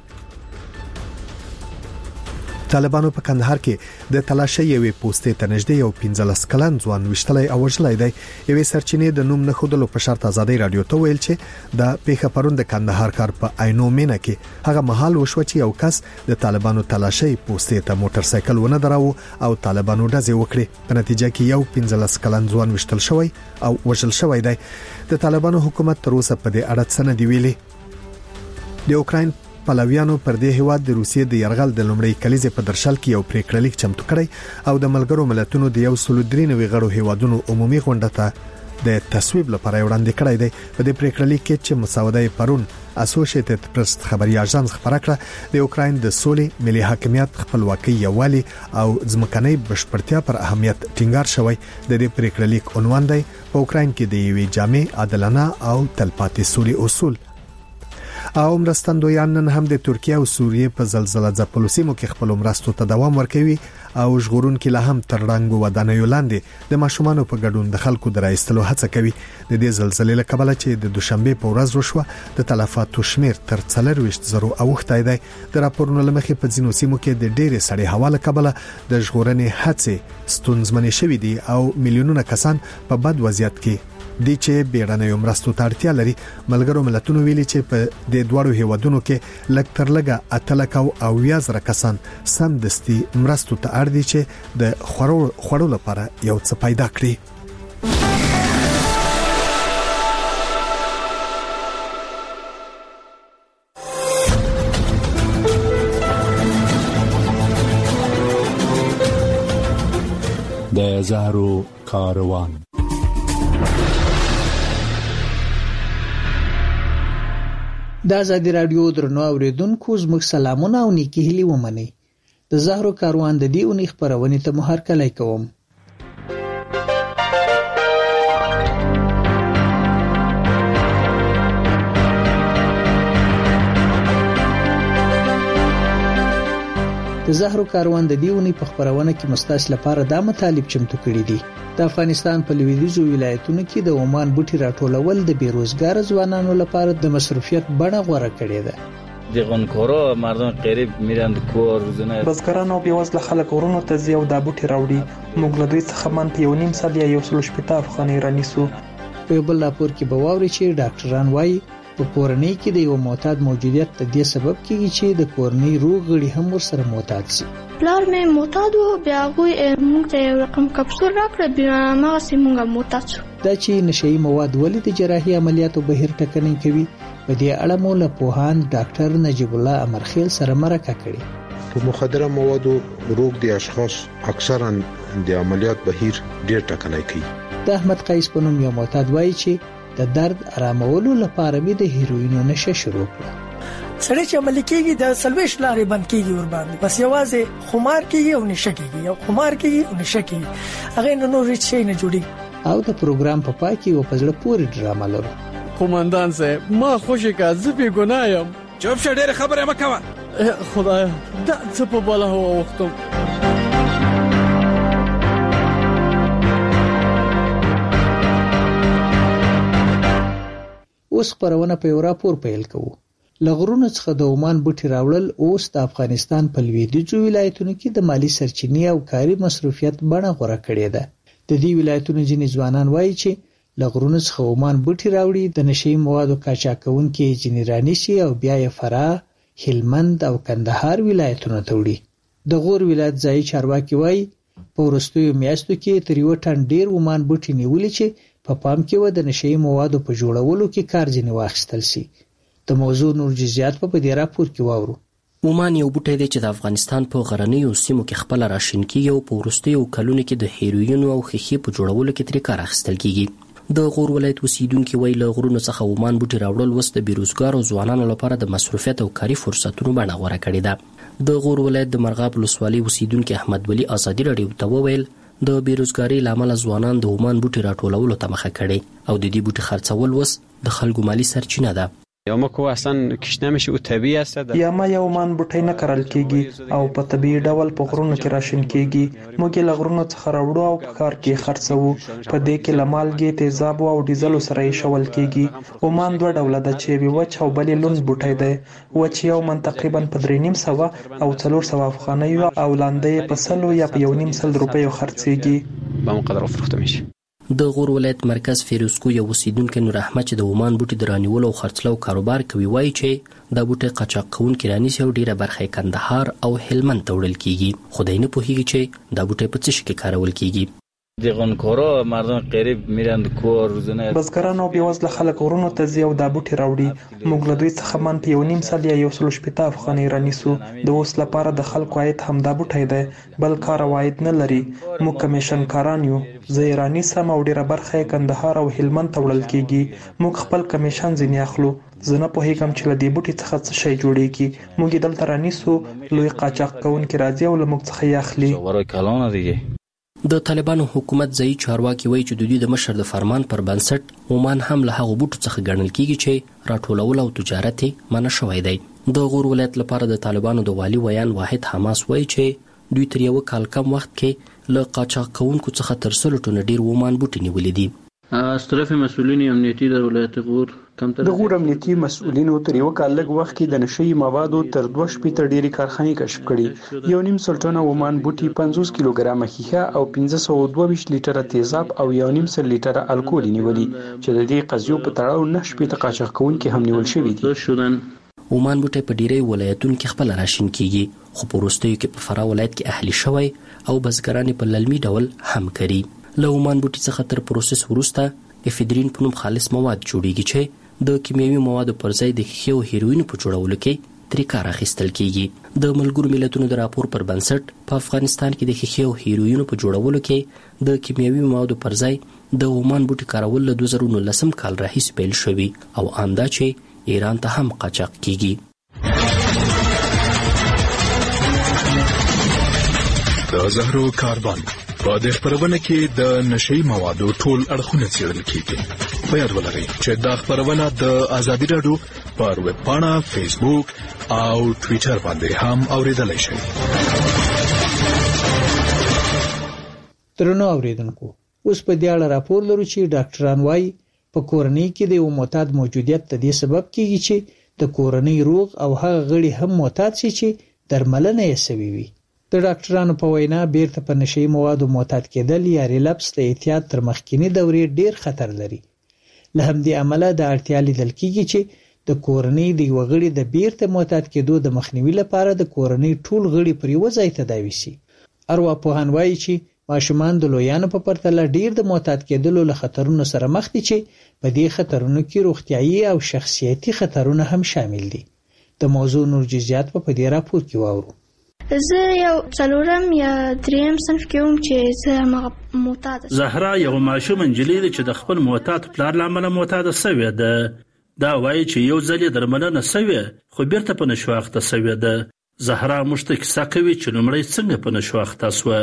طالبانو په کندهار کې د تلاشي یوې پوسټې ته نږدې یو 15 کلن ځوان وشتلای او وژلای دی. یوې سرچینې د نوم نه خودلو په شرط آزادۍ رادیو ته ویل چې د پیښه پرون د کندهار ښار په عینو مینه کې هغه محل وشو چې یو کس د طالبانو تلاشي پوسټې ته موټر سایکل ونه دراو او طالبانو ډزې وکړي. په نتیجه کې یو 15 کلن ځوان وشتل شوی او وژل شوی دی. د طالبانو حکومت تر اوسه په دې اړه څه نه دی ویلي. د اوکراین پلویانو پر دې هیواد د روسیې د يرغل د لومړۍ کلیزې په درشل کې یو پریکړلیک چمتو کړی او د ملګرو ملتونو د 193 غړو هیوادونو عمومي غونډه ته د تصویب لپاره وړاندې کړی دی. په دې پریکړلیک کې چې مسوده پرون اسوسییټډ پریس خبري اژانس خبره کړه د اوکراین د سولې ملي حاکمیت خپلواکي یوالي او ځمکنۍ بشپړتیا پر اهمیت ټینګار شوی. د دې پریکړلیک عنوان دی په اوکراین کې د یوې جامع عادلانه او تلپاتې سولې اصول. او مرستندویان نن هم د ترکیه او سوریه په زلزلہ ځپلو سیمو کې خپل مرستو ته دوام ورکوي او ژغورون کې لا هم تر رنګ ودانیو لاندې د ماشومانو په ګډون د خلکو د راایستلو هڅه کوي. د دې زلزلې له کبله چې د دوشنبه په ورځ وشوه د تلفاتو شمیر تر 40,000 اوښتای دی. د راپورونو لمخې په ځینو سیمو کې د ډېرې سړې هوا له کبله د ژغورنې هڅې ستونزمنې شوې دي او میلیونونه کسان په بد وضعیت کې دي چې بیړنیو مرستو ته اړتیا لري. ملګرو ملتونو ویلي چې په د دوړو هیوادونو کې لږ تر لږه 8,000 کسان سمدستي مرستو ته اړ دي چې د خوړو لپاره یو څه پیدا کړي. د زهرو کاروان د آزادۍ رادیو درنو اوریدونکو زموږ سلامونه او نیکی هیلې ومنئ. د زهرو کاروان د دې اونۍ خبرونه ته مو هرکلی کوم. د زهرو کاروان د دې اونۍ په خبرونه کې مستاس لپاره دا مطالب چمتو کړي دي. د افغانستان په لویدیځو ولایتونو کې د عمان بوټي راټولول د بیروزګار ځوانانو لپاره د مصروفیت بڼه غوره کړې ده. د غنکورو مردم قریب میرند کور روزنه بزګرانو په وسله خلک ورونو ته زیو د بوټي راوړي. موږ له دوی څخه من په 1.5 سال یا 1.5 افغانۍ رانیسو. په بل راپور کې به واوري چې ډاکټران وایي په کورنۍ کې د یو معتاد موجودیت د دې سبب کیږي چې د کورنۍ روغ غړي هم ورسره معتاد شي. پلار مې معتاد وو بیا غوي موږ ته یو رقم کپسول راکړ بیا ما سیمونګه معتاد شو. دا چې نشئی مواد ولې د جراحي عملیاتو بهیر ټکنۍ کوي په دې اړه مو له پوهاند ډاکټر نجیب الله امرخیل سره مرکه کړې. په مخدره موادو روغ دي اشخاص اکثرا د عملیات بهیر ډیر ټکنۍ کوي. د احمد قیس په نوم یو معتاد وایي چې د درد آرامولو لپاره به د هیروینو نشه شروع کړه. سړی چې عمل کېږي د سلويش لارې بند کېږي ور باندې بس یوازې خمار کېږي او نشه کېږي او خمار کېږي او نشه کېږي هغه نو هیڅ شي نه جوړي. او د پروګرام په پای کې یو پزړه پوری ډرامه لرو. قومندان صاحب ما خوشی کا زپی ګنایم. چوپ شه ډېر خبره مکوه. خدایا دا څه په بالا هوا وختم. اوس خبرونه په یو راپور پیل کوو. لغرونو څخه د عمان بوټي راوړل اوس د افغانستان په لویدیځو ولایتونو کې د مالی سرچینې او کاري مصروفیت بڼه غوره کړې ده. د دې ولایتونو ځینې ځوانان وایي چې لغرونو څخه عمان بوټي راوړي، د نشي موادو قاچاقونکي ځینې رانیسي او بیا یې فراه، هلمند او کندهار ولایتونو ته وړي. د غور ولایت ځایي چارواکي وایي په وروستیو میاشتو کې تر 1 ټن ډیر عمان بوټي نیولي چې په پام کې و د نشي موادو په جوړولو کې کار ځینې واخیستل شي. د موضوع نور جزئیات په دې راپور کې واورو. عمان یو بوټی دی چې د افغانستان په غرنیو سیمو کې خپل راشین کیږي او په وروستیو کلونو کې د هیروین او خښې په جوړولو کې ترې کار اخیستل کیږي. د غور ولایت اوسیدونکو ویل غرونو څخه عمان بوټي راوړل وس د بیروزګارو ځوانانو لپاره د مصروفیت او کاري فرصتونو بڼه غوره کړې ده. د غور ولایت د مرغاب ولسوالۍ اوسیدونکو احمد ولی ازادي رادیو ته وویل د بیروزګاری لامل ځوانان د عمان بوټي راټولولو ته مخه کړي او د دې بوټي خرڅول وس د خلکو مالی سرچینه ده. یا ما کو اصلا کش نمیشه او طبیعی است. یا ما یو عمان بوټی نه کرل کیږي او په طبیعي ډول په غرونو کې راشین کیږي. موږ له غرونو څخه راوړو او په کار کې خرڅوو. په دې کې لمالګي، تیزاب او ډیزل سره یې شول کیږي. عمان دوه ډول ده چې وچ او بلې لوند بوټی دی. وچ یو من تقریبا په 3.5 او 400 افغانۍ او لاندې په 100 یا په 1.5 روپیو خرڅيږي. به مقدار فروخته میشه. د غور ولایت مرکز فیروزکو یو اوسیدونکو نور احمد چې د عمان بوټي د رانیولو او خرڅلاو کاروبار کوي وایي چې دا بوټي قاچاق کوونکي رانیسي او ډیره برخه کندهار او هلمند ته وړل کیږي. خدای نه پوهیږي چې دا بوټي په څه شي کې کارول کیږي. دیغونکورو مردم قریب میرن کور روزنه بزګران او بیوزله خلک ورونو ته زیو دا بوټي راوړي. موږ له دوی څخه من په 1.5 سال یا 160 افغانۍ رانیسو. د اوس لپاره د خلکو عاید هم دا بوټي دی، بل کار عاید نه لري. موږ کمیشن کاران یو. زه ایرانی سم او ډیره برخه کندهار او هلمند ته وړل کیږي. موږ خپل کمیشن ځینې اخلو. زه نه پوهیږم چې له دې بوټي څخه څه شی جوړیږي. موږ دلته رانیسو، لوی قاچاق کوونکي راځي او له موږ څخه یې اخلي. ورای کلونه دیگه د طالبانو حکومت ځایي چارواکي وایي چې د دوی د مشر د فرمان پر بنسټ عمان هم له هغو بوټو څخه ګڼل کیږي چې راټولول او تجارت یې منع شوی دی. د غور ولایت لپاره د طالبانو د والي ویان واحد حماس وایي چې دوی تر یو کال کم وخت کې له قاچاق کوونکو څخه تر 100 ټنه ډیر عمان بوټي نیولې دي. از طرف مسئولین امنیتی در ولایت غور د غور امنیتي مسؤلینو تر یو کال لږ وخت کې د نشي موادو تر 2 ډیری کارخانې کشف کړي. 1.5 سلټونه عمان بوټي، 50 کیلوګرامه ښیښه او 522 لیټره تیزاب او 1.5 لیټره الکول نیولي چې د دې قضیو په تړاو 9 قاچاق کوونکي هم نیول شوي دي. عمان بوټي په ډیری ولایتونو کې خپل راشین کیږي، خو په وروستیو کې په فراه ولایت کې اهلي شوی او بزګران په للمي ډول هم کوي. له عمان بوټي څخه تر پروسس وروسته افیدرین په نوم خالص مواد جوړیږي چې د کیمیاوي موادو پر ځای د ښیښې او هیروین په جوړولو کې ترې کار اخیستل کیږي. د ملګرو ملتونو د راپور پر بنسټ په افغانستان کې د ښیښې او هیروین په جوړولو کې د کیمیاوي موادو پر ځای د عمان بوټي کارول له 2019 کال راهیسې پیل شوی او آندا چې ایران ته هم قاچاق کیږي. د زهرو کاروان په دې خبرونه کې د نشي موادو ټول اړخونه څېړل کیږي. په یاد ولرئ چې دا خبرونه د ازادي رادیو پر ویب پاڼه، فیسبوک او ټوئیټر باندې هم اوریدلای شئ. درنو اوریدونکو، اوس په دې اړه راپور لرو چې ډاکټران وايي په کورنۍ کې د یو معتاد موجودیت د دې سبب کیږي چې د کورنۍ روغ او هغه غړي هم معتاد شي چې درملنه یې سوي وي. د ډاکټرانو په وینا بیرته په نشي موادو معتاد کېدل یا ریلپس د احتیاط تر مخکینی دورې ډیر خطر لري. له همدې امله د اړتیا لیدل کیږي چې د کورنۍ د یو غړي د بیرته معتاد کېدو د مخنیوي لپاره د کورنۍ ټول غړي پر یو ځای تداوي شي. ارواپوهان وایي چې ماشومان د لویانو په پرتله ډیر د معتاد کېدلو له خطرونو سره مخ دي چې په دې خطرونو کې روغتیايي او شخصیتي خطرونه هم شامل دي. د موضوع نور جزئیات په دې راپور کې واورو. زه یو 4 یا 3 صنف کې وم چې زه معتاد. زهرا یو ماشوم انجلۍ ده چې د خپل معتاد پلار لامل معتاد شوې ده. دا وایي چې یو ځل درملنه شوې خو بیرته په نشو اخته شوې ده. زهرا مشته کیسه کوي چې لومړی څنګه په نشو اخته شوه.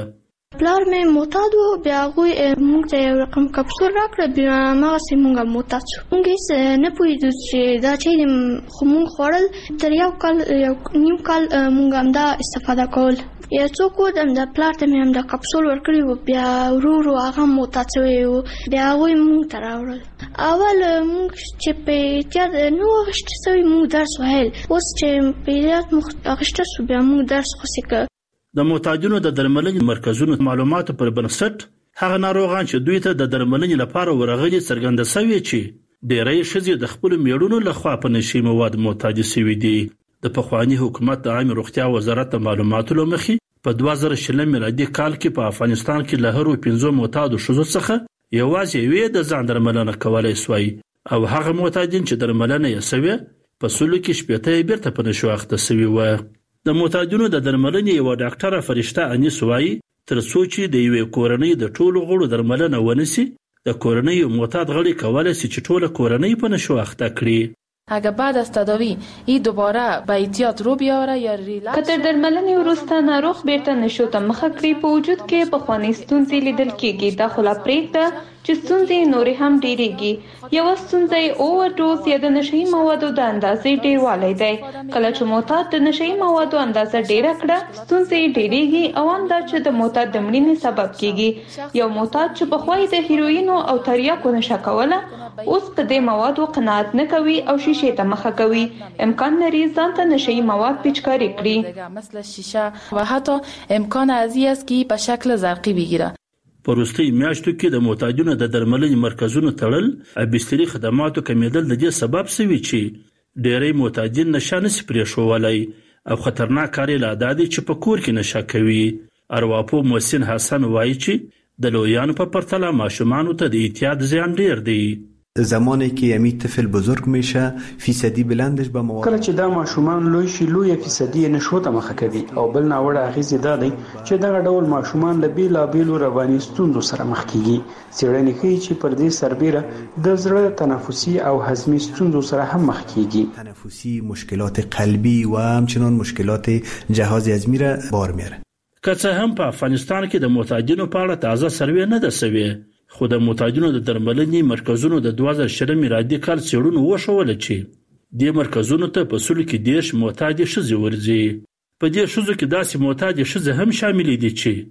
پلار مې معتاد و، بیا هغوی موږ ته یو رقم کپسول راکړه، بیا هماغسې موږ معتاد شو. موږ هېڅ نه پوهېدو چې دا چی دی، خو موږ خوړل. تر یو کال یو نیم کال موږ همدا استفاده کول. یا څوک و د پلار ته مې همدا کپسول ورکړی و، بیا ورو ورو هغه معتاد شوی و، بیا هغوی موږ ته راوړل. اول موږ چې په احتیاط نه و اخیستی سوی، موږ درس ویل. اوس چې په احتیاط موږ اخیسته سو، بیا موږ درس خوسې که. د معتادینو د درملنې مرکزونو معلوماتو پر بنسټ هغه ناروغان چې دوی ته د درملنې لپاره ورغلي څرګنده شوې چې ډېری ښځې د خپلو میړونو لخوا په نشي مواد معتادي شوي دي. د پخواني حکومت د عامې روغتیا وزارت د معلوماتو له مخې په 2020 میلادي کال کې په افغانستان کې له هرو 5 معتادو ښځو څخه یوازې یوې د ځان درملنه کولای سوای، او هغه معتادین چې درملنه یې سوې په سلو کې 80 بیرته په نشو اخته سوي و. د معتادینو د درملنې یو ډاکټره فرشته انیس وایي تر څو چې د یوې کورنۍ د ټولو غړو درملنه ونسی، د کورنۍ یو معتاد غړي کولای شي چې ټوله کورنۍ په نشو اخته کړي. اگر بعد از تداوی این دوباره به احتیاط رو بیاره یا ریلکس که تر درملنې وروسته ناروغ بیرته نشو ته مخه کړي، په وجود کې پخوانۍ ستونزې لیدل کېږي. دا خو لا پرېږده چې ستونزې نورې هم ډېرېږي. یوه ستونزه یې اوورډوز یا د نشهیي موادو د اندازې ډېروالی دی. کله چې معتاد د نشهیي موادو اندازه ډېره کړه، ستونزې یې ډېرېږي او هم دا چې د معتاد د مړینې سبب کېږي. یو معتاد چې پخوا یې د هیروینو او تریاکو نشه کوله، اوس په دې موادو قناعت نه کوي او شیشې ته مخه کوي. امکان لري ځان ته نشهیي مواد پیچکاري کړي. مثل شیشه و حتی امکان از این است که په شکل زرقی بگیره. په وروستیو میاشتو کې د معتادینو د درملنې مرکزونو تړل او بستري خدماتو کمیدل د دې سبب شوي چې ډېری معتادین نشه نشي پرېښودلی، او خطرناک کار یې لا دا دی چې په کور کې نشه کوي. ارواپوه محسن حسن وایي چې د لویانو په پرتله ماشومانو ته د احتیاط زیان ډېر دی. زمانی که یمی طفل بزرگ میشه فیصدی بلندش به مواد کله چې دا ماشومان لوی شي لوی فیصدی نشو ته مخه کوي، او بل ناوړه اغیزې دا دی چې دغه ډول ماشومان له بیلابیلو رواني ستونزو سره مخ کیږي. څېړنې ښیي چې پر دې سربیره د زړه تنفسي او هضمي ستونزو سره هم مخ کیږي. تنفسي، مشکلات قلبی و همچنان مشکلات جهاز هضمی را بار میاره. که څه هم په افغانستان کې د معتادینو په اړه تازه سروې نه ده سوې، خو د معتادینو د درملنې مرکزونو د 2020 میلادي کال څېړنو وښوله چې دې مرکزونو ته په سلو کې 10 معتادې ښځې ورځي. په دې ښځو کې داسې معتادې ښځې هم شاملې دي چې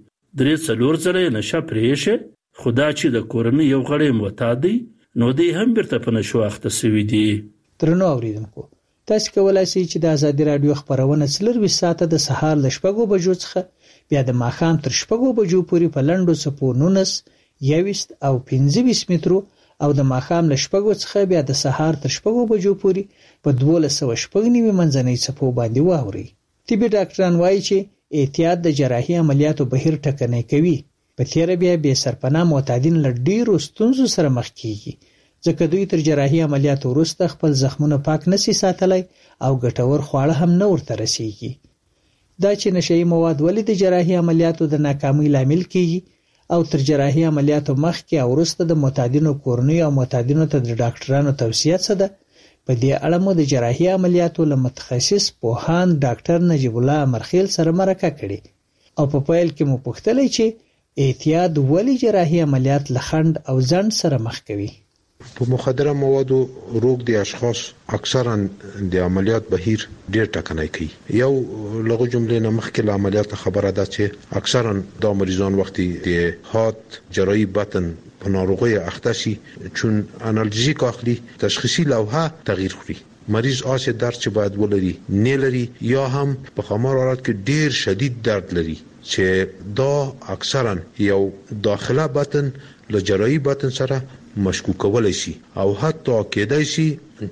3-4 ځله یې نشه پرېښې، خو دا چې د کورنۍ یو غړی معتاد دی، نو دی هم بیرته په نشو اخته سوي دي. درنو اوریدونکو، تاسو کولای شئ چې د ازادي رادیو خبرونه 24 ساعته د سهار ل 6 بجو څخه بیا د ماښام تر 6 بجو پورې په لنډو څپو 19 21 او 25 مترو، او د ماښام له 6 څخه بیا د سهار تر 6 بجو پورې په 1290 منځنۍ څپو باندې واوري. طبي ډاکټران وایي چې احتیاط د جراحي عملیاتو بهیر ټکنی کوي. په تیر بیا بې سرپناه معتادین له ډیرو ستونزو سره مخ کیږي، ځکه دوی تر جراحي عملیاتو وروسته خپل زخمونه پاک نشي ساتلی او ګټور خواړه هم نه ورته رسیږي. دا چې نشهیي مواد ولې د جراحي عملیاتو د ناکامۍ لامل کیږي، او تر جراحي عملیاتو مخکې او وروسته د معتادینو کورنۍ او معتادینو ته د ډاکټرانو توصیه څه ده، په دې اړه مو د جراحي عملیاتو له متخصص پوهاند ډاکټر نجیب الله امرخیل سره مرکه کړې، او په پیل کې مو پوښتلی چې احتیاط ولې جراحي عملیات له خنډ او ځنډ سره مخ کوي. په مخدره موادو روغ دي اشخاص اکثرا د عملیات بهیر ډیر ټکنی کوي. یو لغو جملې نه مخکې له عملیات خبره ده چې اکثرا د مریضان وختي د هات جراحي بطن په ناروغي اخته شي چون انالژیک اخلي تشخیصي لوحه تغییر خوري. مریض آسه درد چې باید ولري نه لري، یا هم په خمار حالت کې ډیر شدید درد لري چې دا اکثرا یو داخله بطن له جراحي بطن سره مشکوک کولای شي، او حتی کېدای شي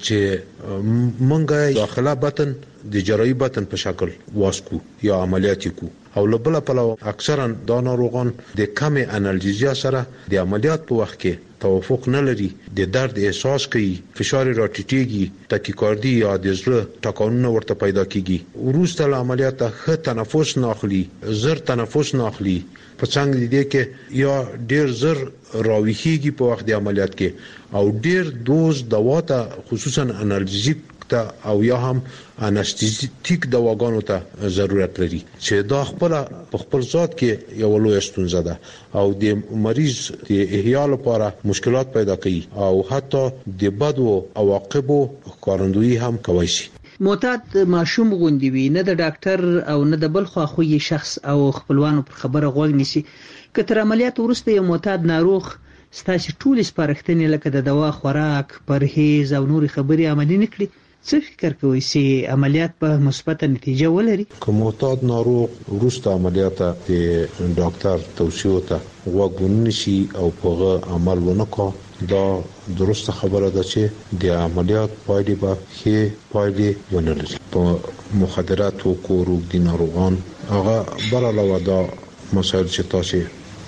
چې مونږه داخله بطن د جراحي بطن په شکل واسکو یا عملیات کو، او لبل په اکثرا دا ناروغان د کم انالژیزیا سره د عملیات په وخت کې توافق نه لري، د درد احساس کوي، فشار راټیټيږي، تاکیکاردي یا د زړه ټکانونه ورته پیدا کیږي، وروسته له عملیات ښه تنفس نه اخلي، زر تنفس نه اخلي، په څنګه دي کې یا ډیر زر راويخيږي په وخت د عملیات کې، او ډیر دوز دوا ته خصوصا انالژیک وخته او یا هم انستیزیټیک دواګانو ته ضرورت لري چې دا خپل ذات کې یو لوی ستونزه ده او د مریض د احیا لپاره مشکلات پیدا کوي او حتی د بدو عواقبو ښکارندویي هم کوي شي. معتاد ماشوم غوندي وي، نه د ډاکټر او نه د بل خواخوږي شخص او خپلوانو پر خبره غوږ نیسي. که تر عملیات وروسته یو معتاد ناروغ ستاسو ټول سپارښتنې لکه د دوا، خوراک، پرهیز او نور خبرې عملي نکړي، څه فکر کوئ چې عملیات به مثبت نتیجه ولري؟ که معتاد ناروغ وروسته عملیات د ډاکټر توصیو ته غوږ ونیسي او په عمل ونکړي، دا درسته خبره ده چې د عملیات پایلې به ښې پایلې ونه لري. په مخدراتو کوروګ دي ناروغان هغه بر علاوه دا مسایل چې تاسو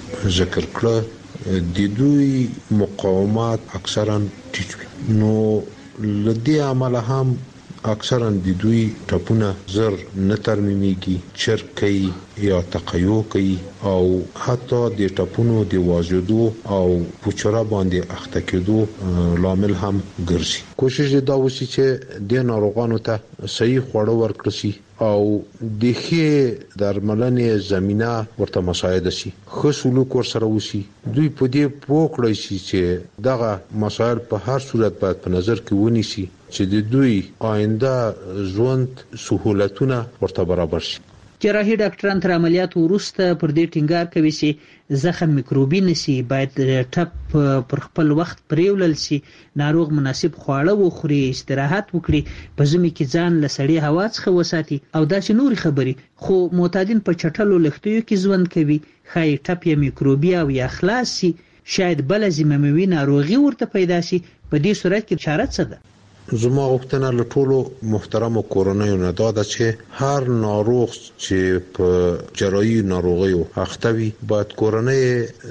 ذکر کړل د دوی مقاومت اکثرا ټیټ وي، نو لدی عمل هم اکثرا د دوی ټپونه زر نه ترمیمیږي، چرک کوي یا تقیو کوي او حتی د ټپونو د واجدو او پوچرا باندې اخته کېدو لامل هم ګرځي. کوشش دا وشي چې د ناروغانو ته صحیح خواړه ورکړل شي او د ښې درملنې زمينه ورته مساعده شي، ښه سلوک ورسره وشي. دوی په دې پوه کړی شي چې دغه مسایل په هر صورت باید په نظر کې ونیسي چې د دوی آینده ژوند سہولتونه ورته برابر شي. جراحي ډاکټران تر عملیات وروسته پر دې ټینګار کوي چې زخم میکروبي نشي، باید ټپ پر خپل وخت پریولل شي، ناروغ مناسب خواړه وخوري، استراحت وکړي، په ژمي کې ځان له سړې هوا څخه وساتي او داسې نورې خبرې. خو معتادین په چټلو لښتیو کې ژوند کوي، ښایي ټپ یا میکروبي او یا خلاص شي، شاید بل زمومي ناروغي ورته پیدا شي. په دې صورت کې چاره څه ده؟ زما غوښتنه له ټولو محترمو کورنیو نه دا ده چې هر ناروغ چې په جراحي ناروغیو اخته وي باید کورنۍ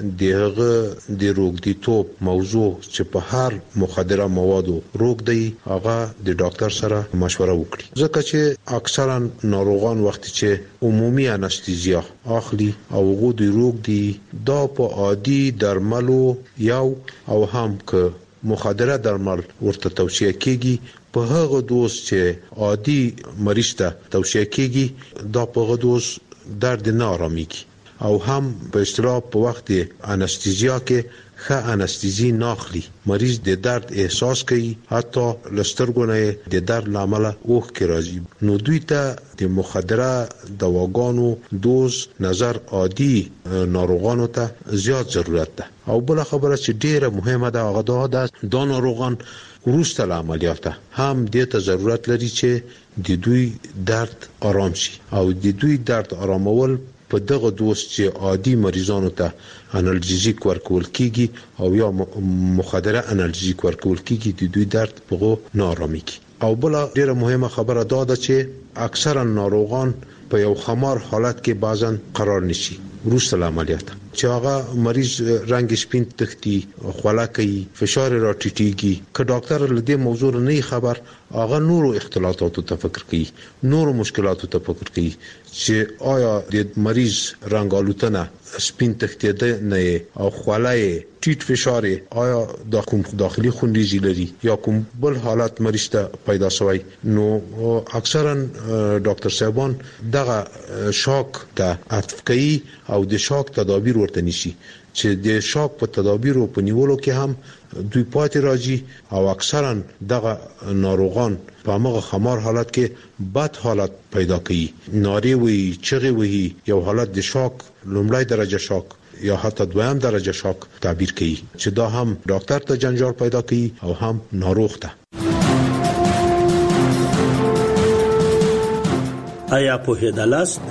دغه د روغتیتوب موضوع چې په هر مخدره موادو روغ دی هغه د ډاکټر سره مشوره وکړي، ځکه چې اکثرا ناروغان وخت چې عمومي انستیزیا اخلي او هغه د روغ دی دا په عادي درملو یو او هم که مخدره درمل ورته توصیه کیږي په هغه دوز چې عادي مریض ته توصیه کیږي دا په هغه دوز درد نه آرامیږي او هم په اصطلاح په وخت انستیزیا کې ښه انستیزی ناخلی مریض د درد احساس کوي، حتی لسترګونه د درد لامل اوخ کې راځي. نو دوی ته د مخدره دواګانو دوز نظر عادي ناروغانو ته زیات ضرورت ده. او بل خبره چې ډیره مهمه ده هغه ده دا ناروغان وروسته له عملیاته هم دې ته ضرورت لري چې د دوی درد آرام شي او د دوی درد آرامول په دغه دوست چې عادي مریضانو ته انالجیزیک ورکول کیږي او یا مخدره انالجیزیک ورکول کیږي د دوی درد په نارامی کی. او بل ډیره مهمه خبره دا ده چې اکثرا ناروغان په یو خمار حالت کې بعضن قرار نشي وروسته له عملیات چې هغه مریض رنگ سپین تختی، خوله کوي، فشار را ټیټیږي. که ډاکټر له دې موضوع نه خبر هغه نورو اختلالاتو ته فکر کوي، نورو مشکلاتو ته فکر کوي چې آیا د مریض رنگ آلوتنه سپین تختیده نه او خوله ټیټ فشار آیا د کوم داخلي خونریزي لري یا کوم بل حالت مریض ته پیدا شوی. نو اکثرا ډاکټر صاحبان دغه شاک ته عطف کوي او د شاک تدابیر ورته نشي چې د شاک په تدابیرو په نیولو کې هم دوی پاتې راځي او اکثرا دغه ناروغان په هغه خمار حالت کې بد حالت پیدا کوي، ناری وي، چغې وي، یو حالت د شاک لومړی درجه شاک یا حتی دویم درجه شاک تعبیر کوي چې دا هم ډاکټر ته جنجال پیدا کوي او هم ناروغ ته. آیا په هدالاست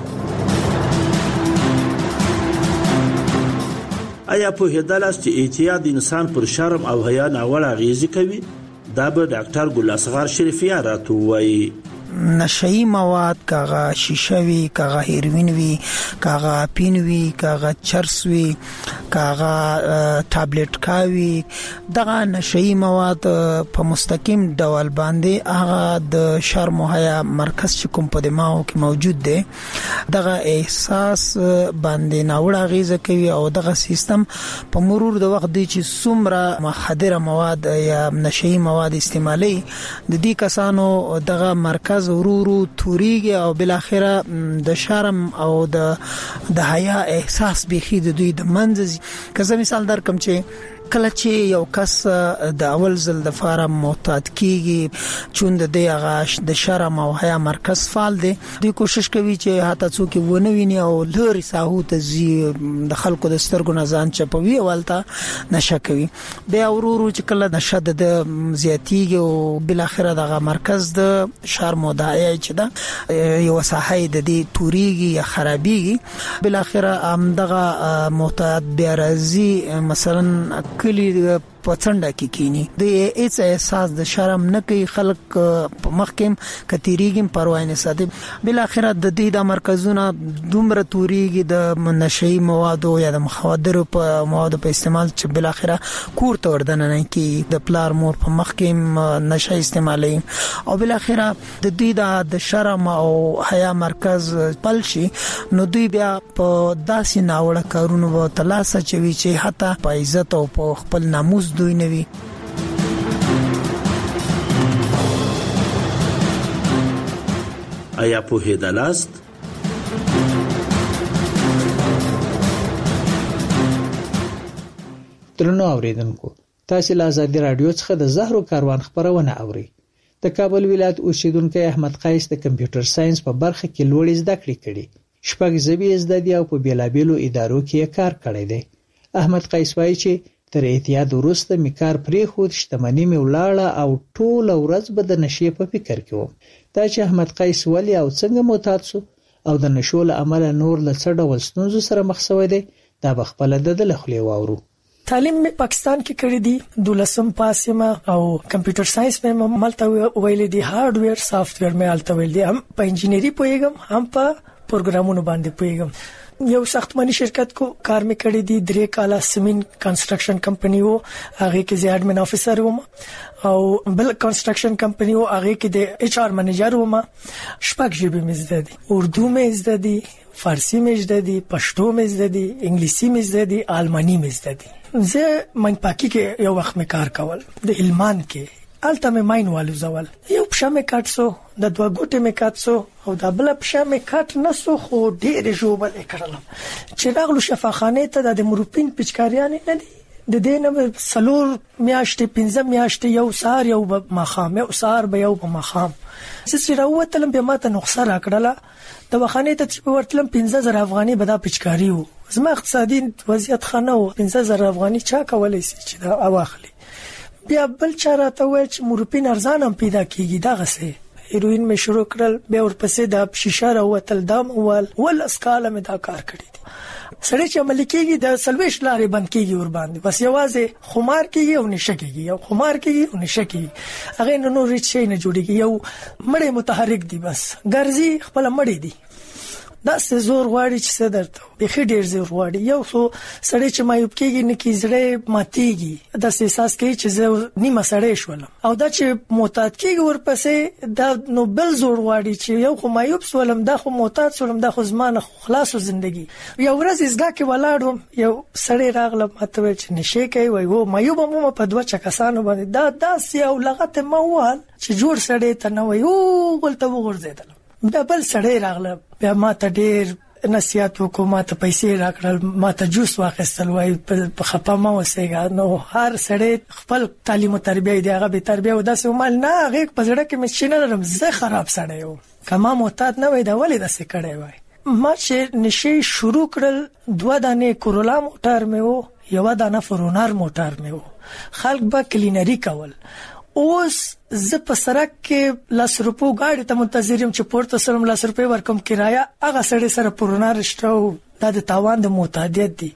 چې اعتیاد انسان پر شرم او حیا ناوړه اغیزه کوي؟ دا به ډاکټر ګل اصغر شریفیان راته وایي. نشئی مواد کاغه شیشه وی، کاغه هیروین وی، کاغه اپین وی، کاغه چرس وی، کاغه ټابلیټ کاوي دغه نشئی مواد په مستقیم ډول باندې هغه د شرم او حیا مرکز چې کوم په دماغو کې موجود دی دغه احساس باندې ناوړه غیزه کوي او دغه سیستم په مرور د وخت دی چې څومره مخدره مواد یا نشئی مواد استعمالي د دې کسانو دغه مرکز ورورو توريږي او بل اخره د شرم او د حیا احساس بيخي د دوی د منځ که زه مثال درکم چې کله چې یو کس د اول ځل د فارم معتاد کیږي چون د هغه د شرم او حیا مرکز فعال دی دوی کوشش کوي چې هاته څوک ونه ویني او لوري ساحو ته زی د خلکو د سترګو نه ځان چپوي ولته نشه کوي بیا ورورو چې کله نشه د زیاتیږي او بل اخره دغه مرکز د شرم او حیا چې دا یو ساحه د دې توريږي یا خرابيږي بل اخره هم دغه معتاد بیا راځي مثلا کلی پڅنډه کې کینی د هیڅ احساس د شرم نه کوي خلک په مخکم کتیریګم پروا نه ساتي بل اخره د دې د مرکزونه دومره توريږي د نشئی مواد او یا د مخدر په مواد په استعمال چې بل اخره کور ته وردن نه کی د پلار مور په مخکم نشه استعمالي او بل اخره د دې د شرم او حیا مرکز پلشي نو دوی بیا په داسې ناوړه کارونو و تلاسه چوي چې حتی په عزت او په خپل ناموس دوی نوي آیا په هدالاست درنو اوریدونکو تاسو له آزادي رادیو څخه د زهرو کاروان خبرونه اوري د کابل ولایت اوسیدونکو احمد قیس د کمپیوټر ساينس په برخه کې لوړ زده کړې کړي شپږ ژبې زده دي او په بیلابیلو ادارو کې کار کړی دی احمد قیس وایي چې تر اعتیاد وروسته می کار پرې خود شتمنۍ می ولاړه او ټول ورځ به د نشې په فکر کې وم دا چې احمد قیس ولی او څنګه معتاد شو او د نشو له عمل نور له څه ډول ستونزو سره مخ شوی دی دا بخپله د لخلې واورو تعلیم می پاکستان کې کړی دی 12 پاسمه او کمپیوټر ساينس مې ملته ویلې دی هارډویر سافټویر مې الته ویل دي هم په انجینری پوهیږم هم په پروګرامونو باندې پوهیږم یو ساختماني شرکت کو کار مې کړی دی 3 کاله سیمین کنسټرکشن کمپنی وو هغه کې زه اډمن افیسر وم او بل کنسټرکشن کمپنی وو هغه کې د ایچ آر منیجر وم شپږ ژبې مې زده دي اردو مې زده دي فارسی مې زده دي پښتو مې زده دي انګلیسي مې زده دي آلماني مې زده دي زه منپاکي کې یو وخت مې کار کول د علمان کې الته مې ماین والو زول یو پښه مې کاټسو د دوه ګوتې مې کاټسو او د بل پښه مې کاټ نسو خو ډېر جوړل کړلم چې راغلو شفاخانه ته د مروپین پچکاریان نه دي د دې نه سلور میاشتې 15 میاشتې یو سار یو مخام یو سار به یو مخام چې راوتلم به ماته نقصان راکړله د وخانه ته چې ورتلم 15000 افغاني به دا پچکاری وو زما اقتصادي وضعیت خانه و 15000 افغاني چا کولای شي چې دا اواخلي بیا بل چاره ته وای چې مورپین ارزان هم پیدا کیږي دا غسه هیروین مې شروع کړل بیا ورپسې د شیشه راوتل دام ول اسکاله مې دا کار کړی دی سړی چې عمل کیږي د سلويش لارې بند کیږي ور باندې بس یوازې خمار کیږي او نشه کیږي یو خمار کیږي او نشه کیږي هغه نو ریچ شي نه جوړیږي یو مړې متحرک دی بس ګرځي خپل مړې دی دا څه زور غواړي چې څه درته به خې ډیر زور غواړي یو څو سړی چې مایوب کېږي نه کی زړه ماتيږي دا احساس کوي چې زه نیمه سړی شولم او دا چې معتاد کېږي ورپسې دا نو بل زور غواړي چې یو خو مایوب شولم دا خو معتاد شولم دا خو زمانه خلاصو ژوندۍ یو ورځ ازګه کې ولاړم یو سړی راغله ماته چې نشه کوي وای وو مایوب مو په دوه چکسانو باندې دا یو لغت موال چې جوړ سړی ته نه وای او ولته وګرځیدل دا بل سړی راغله بیا ما ته ډیر نصیحت وکړ ما ته پیسې راکړل ما ته جوس واخیستل وای په خپه ما وسېګا نو هر سړی خپل تعلیم او تربیه دی هغه به تربیه و داسې مال نه هغه په زړه کې مې شینه لرم زه خراب سړی یم کما معتاد نه وای دا ولې داسې کړی وای ما چې نشي شروع کړل 2 دانې کورولا موټر مې وو یو دانه فرونار موټر مې وو خلک به کلینری کول اوس زه په سرک کې 100 روپو غاډي ته منتظرم چې پورته سرم 100 روپے ورکم کرایه هغه سړی سره پرونار شته دا د تاوان د معتادیت دی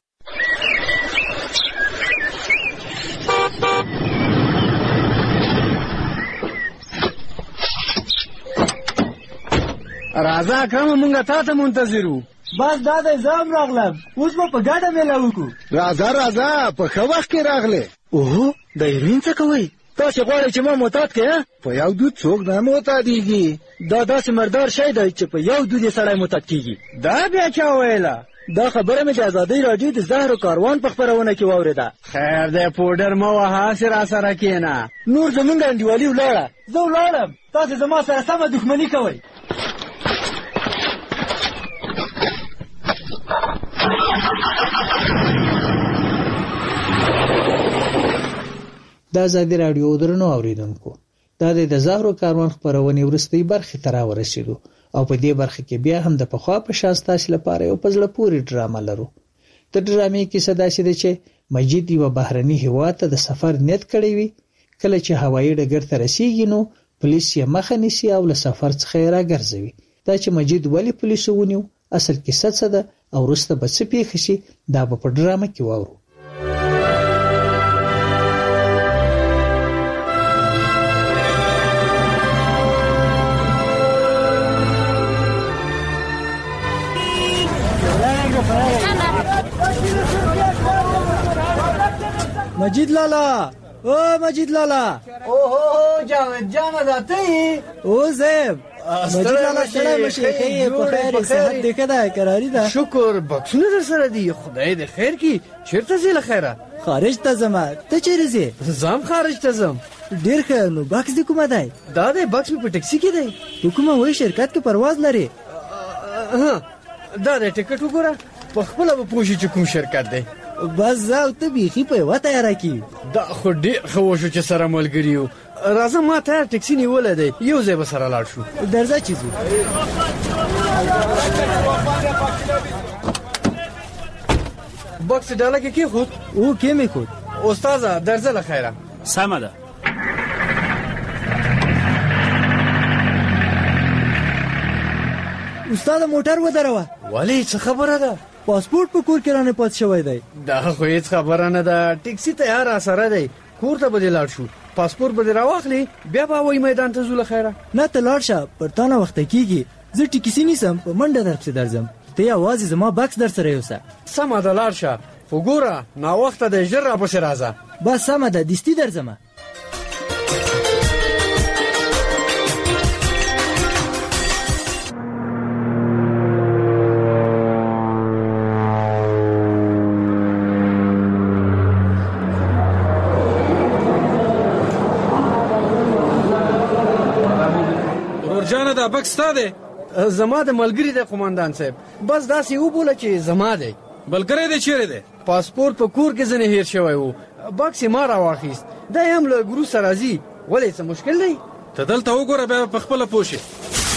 راځه کوم مونږه تاسو منتظرو بس دا د زام راغلم اوس په ګډه میله وکړو. راځه په ښه وخت کې راغله. اوه د هیروین څه کوئ؟ تاسې غواړئ چې ما معتاد کړئ؟ په یو دود څوک نه معتادېږي. دا داسې مردار شی دی چې په یو دود یې سړی معتاد کېږي. دا بیا چا ویله؟ دا خبره مې د ازادۍ راډیو د زهرو کاروان په خپرونه کې واورېده. خیر دی پوډر مه وهه، هسې راسره کښېنه. نور زمونږ انډیوالي ولاړه. زه ولاړم، تاسې زما سره سمه دښمني کوئ. د ازادي راډیو درنو اوریدونکو، دا د زهرو کاروان خپرونې وروستۍ برخې ته راورسېدو او په دې برخه کې بیا هم د پخوا په شان ستاسو لپاره یو په زړه پورې ډرامه لرو. د ډرامې کیسه داسې ده چې مجید یو بهرني هیواد ته د سفر نیت کړی وي. کله چې هوایي ډګر ته رسیږي نو پولیس یې مخه نیسي او له سفر څخه یې راګرځوي. دا چې مجید ولې پولیسو ونیو، اصل کیسه څه ده او وروسته به څه پیښ شي، دا به په ډرامه کې واورو. مجید لالا، او مجید لالا. اوه جاوید جانه دا ته او زیب مجید لالا سلام مشه. خیر په خیر، صحت دې کده قراری ده؟ شکر، بکسونه در سره دي، خدای دې خیر کی. چیرته ځې له خیره؟ خارج ته ځم. ته چیرې ځې؟ زم خارج ته ځم. ډیر ښه، نو بکس دې کومه دی؟ دا دی بکس مې په ټکسي کې دی. ته کومه وایي شرکت کې پرواز لري؟ دا دی ټکټ وګوره، په خپله به پوه شي چې کوم شرکت دی. بس زه او ته بیخي په یوه تیاره کې. دا خو ډېر ښه وشو چې سره ملګري یو. راځه ما تیار ټکسي نیولی دی، یو ځای به سره لاړ شو. درځه چې ځو. بکس ډاله کې کېښود؟ او کې مې ښود. استاده درځه له خیره. سمه ده. استاده موټر ودروه. ولې څه خبره ده؟ پاسپورت په کور کې رانه پات شوی دی. دا خو هیڅ خبره نه ده، ټکسي تیار راسره دی، کور ته به دې لاړ شو، پاسپورت به دې راواخلې، بیا به هوایي میدان ته ځو له خیره. نه ته لاړ شه، پر تا نه وخته کېږي. زه ټکسي نیسم، په منډه درپسې درځم. ته یوازې زما بکس در سره یوسه. سمه ده لاړ شه، خو ګوره ناوخته دی، ژر راپسې راځه. بس سمه ده، دستي درځمه. دا بکس ستا دی؟ زما د ملګري دی قومندان صاحب، بس داسې وبوله چې زما دی. ملګری دی چیرې دی؟ پاسپورت په کور کې ځنې هیر شوی و، بکس یې ما راواخیست، دا یې هم له ګروپ سره ځي. ولې څه مشکل دی؟ ته دلته وګوره، بیا په خپله پوه شې.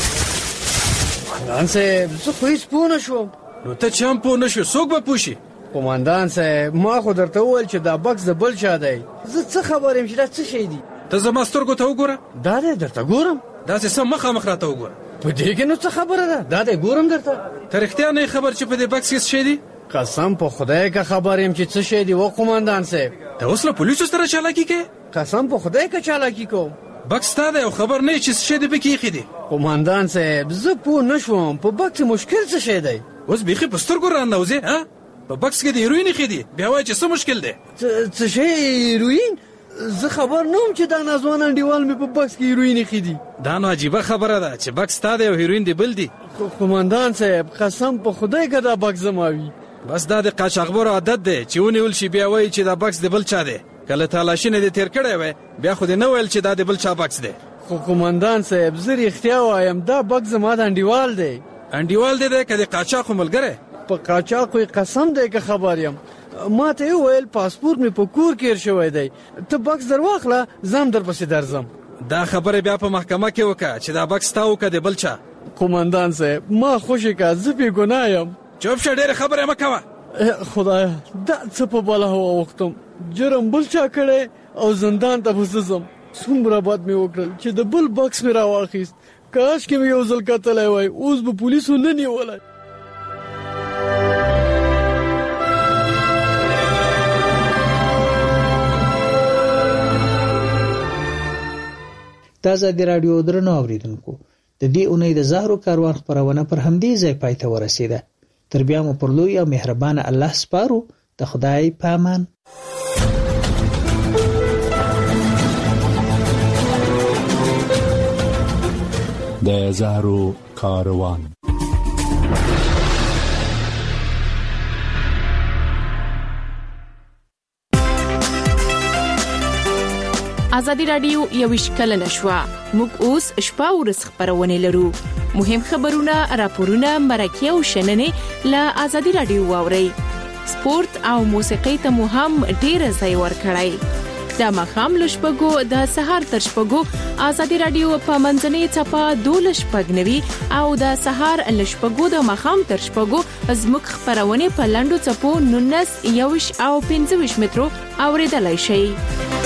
قومندان صاحب زه خو هېڅ پوه نه شوم. نو ته چې هم پوه نه شو، څوک به پوه شي؟ قومندان صاحب ما خو درته وویل چې دا بکس د بل چا دی، زه څه خبر یم چې دا څه شی دی؟ ته زما سترګو ته وګوره. دا دی درته ګورم. داسې سم مخامخ راته وګوره. په دې کې نو څه خبره ده؟ دا دی ګورم درته. ته رښتیا نه یې خبر چې په دې بکس کې څه شی دی؟ قسم په خدای که خبر یم چې څه شی دی و قومندان صاحب. ته اوس له پولیسو سره چالاکي کوې؟ قسم په خدای که چالاکي کوم. بکس تا دی او خبر نه یې چې څه شی دی پکې ایښی دی. قومندان صاحب زه پوه نه شوم په بکس مشکل څه شی دی. اوس بیخي په سترګو راننوځې ها؟ په بکس کې د هیروین ایښی دی، بیا وایې چې څه مشکل دی؟ څه شی هیروین؟ زه خبر نه وم چې دا ناځوان انډیوال مې په بکس کې هیروین ایښي دي. دا نو عجیبه خبره ده چې بکس تا دی او هیروین دی بل دی. قومندان صاحب قسم په خدای که دا بکس زما وي. بس دا د قاچاقبرو عادت دی چې ونیول شي بیا وایي چې دا بکس د بل چا دی. کله تالاشي نه دې تېر کړی وی بیا خو دې نه ویل چې دا د بل چا بکس دی. خو قومندان صاحب زه رښتیا وایم دا بکس زما د انډیوال دی. انډیوال دی که د قاچاقو ملګری؟ په قاچاقو یې قسم دی که خبر یم. ما ته یې وویل پاسپورت مې په کور کې هېر شوی دی، ته بکس در واخله زه هم درپسې درځم. دا خبره بیا په محکمه کې وکړه چې دا بکس تا و که د بل چا. قومندان صاحب ما خوشې که زه بې ګناه یم. چوپ شه، ډېرې خبرې مه کوه. خدایه دا څه په بله هوا وختم، جرم بل چا کړی او زندان ته به زه ځم. څومره بد مې وکړل چې د بل بکس مې راواخیست. کاش کې مې یو ځل کتلی وای، اوس به پولیسو نه نیولی. د ازادي راډیو درنو اوریدونکو، د دې اونۍ د زهرو کاروان خپرونه پر همدې ځای پای ته ورسېده. تر بیا مو پر لوی او مهربان الله سپارو. د خدای په امان. د زهرو کاروان. ازادي رادیو 21 کلنه شوه. موږ اوس شپه ورځ خبرونه لرو. مهم خبرونه، راپورونه، مرکه او شننې له ازادي رادیو واورئ. سپورت او موسیقي ته مو هم ډیر ځای ورکړئ. د ماښام له شپږو د سهار تر شپږو ازادي رادیو په منځنۍ څپه 12:90 او د سهار له شپږو د ماښام تر شپږو زموږ خبرونه په لاندو څپو 19 21 او 25 مترو اوریدلای شئ.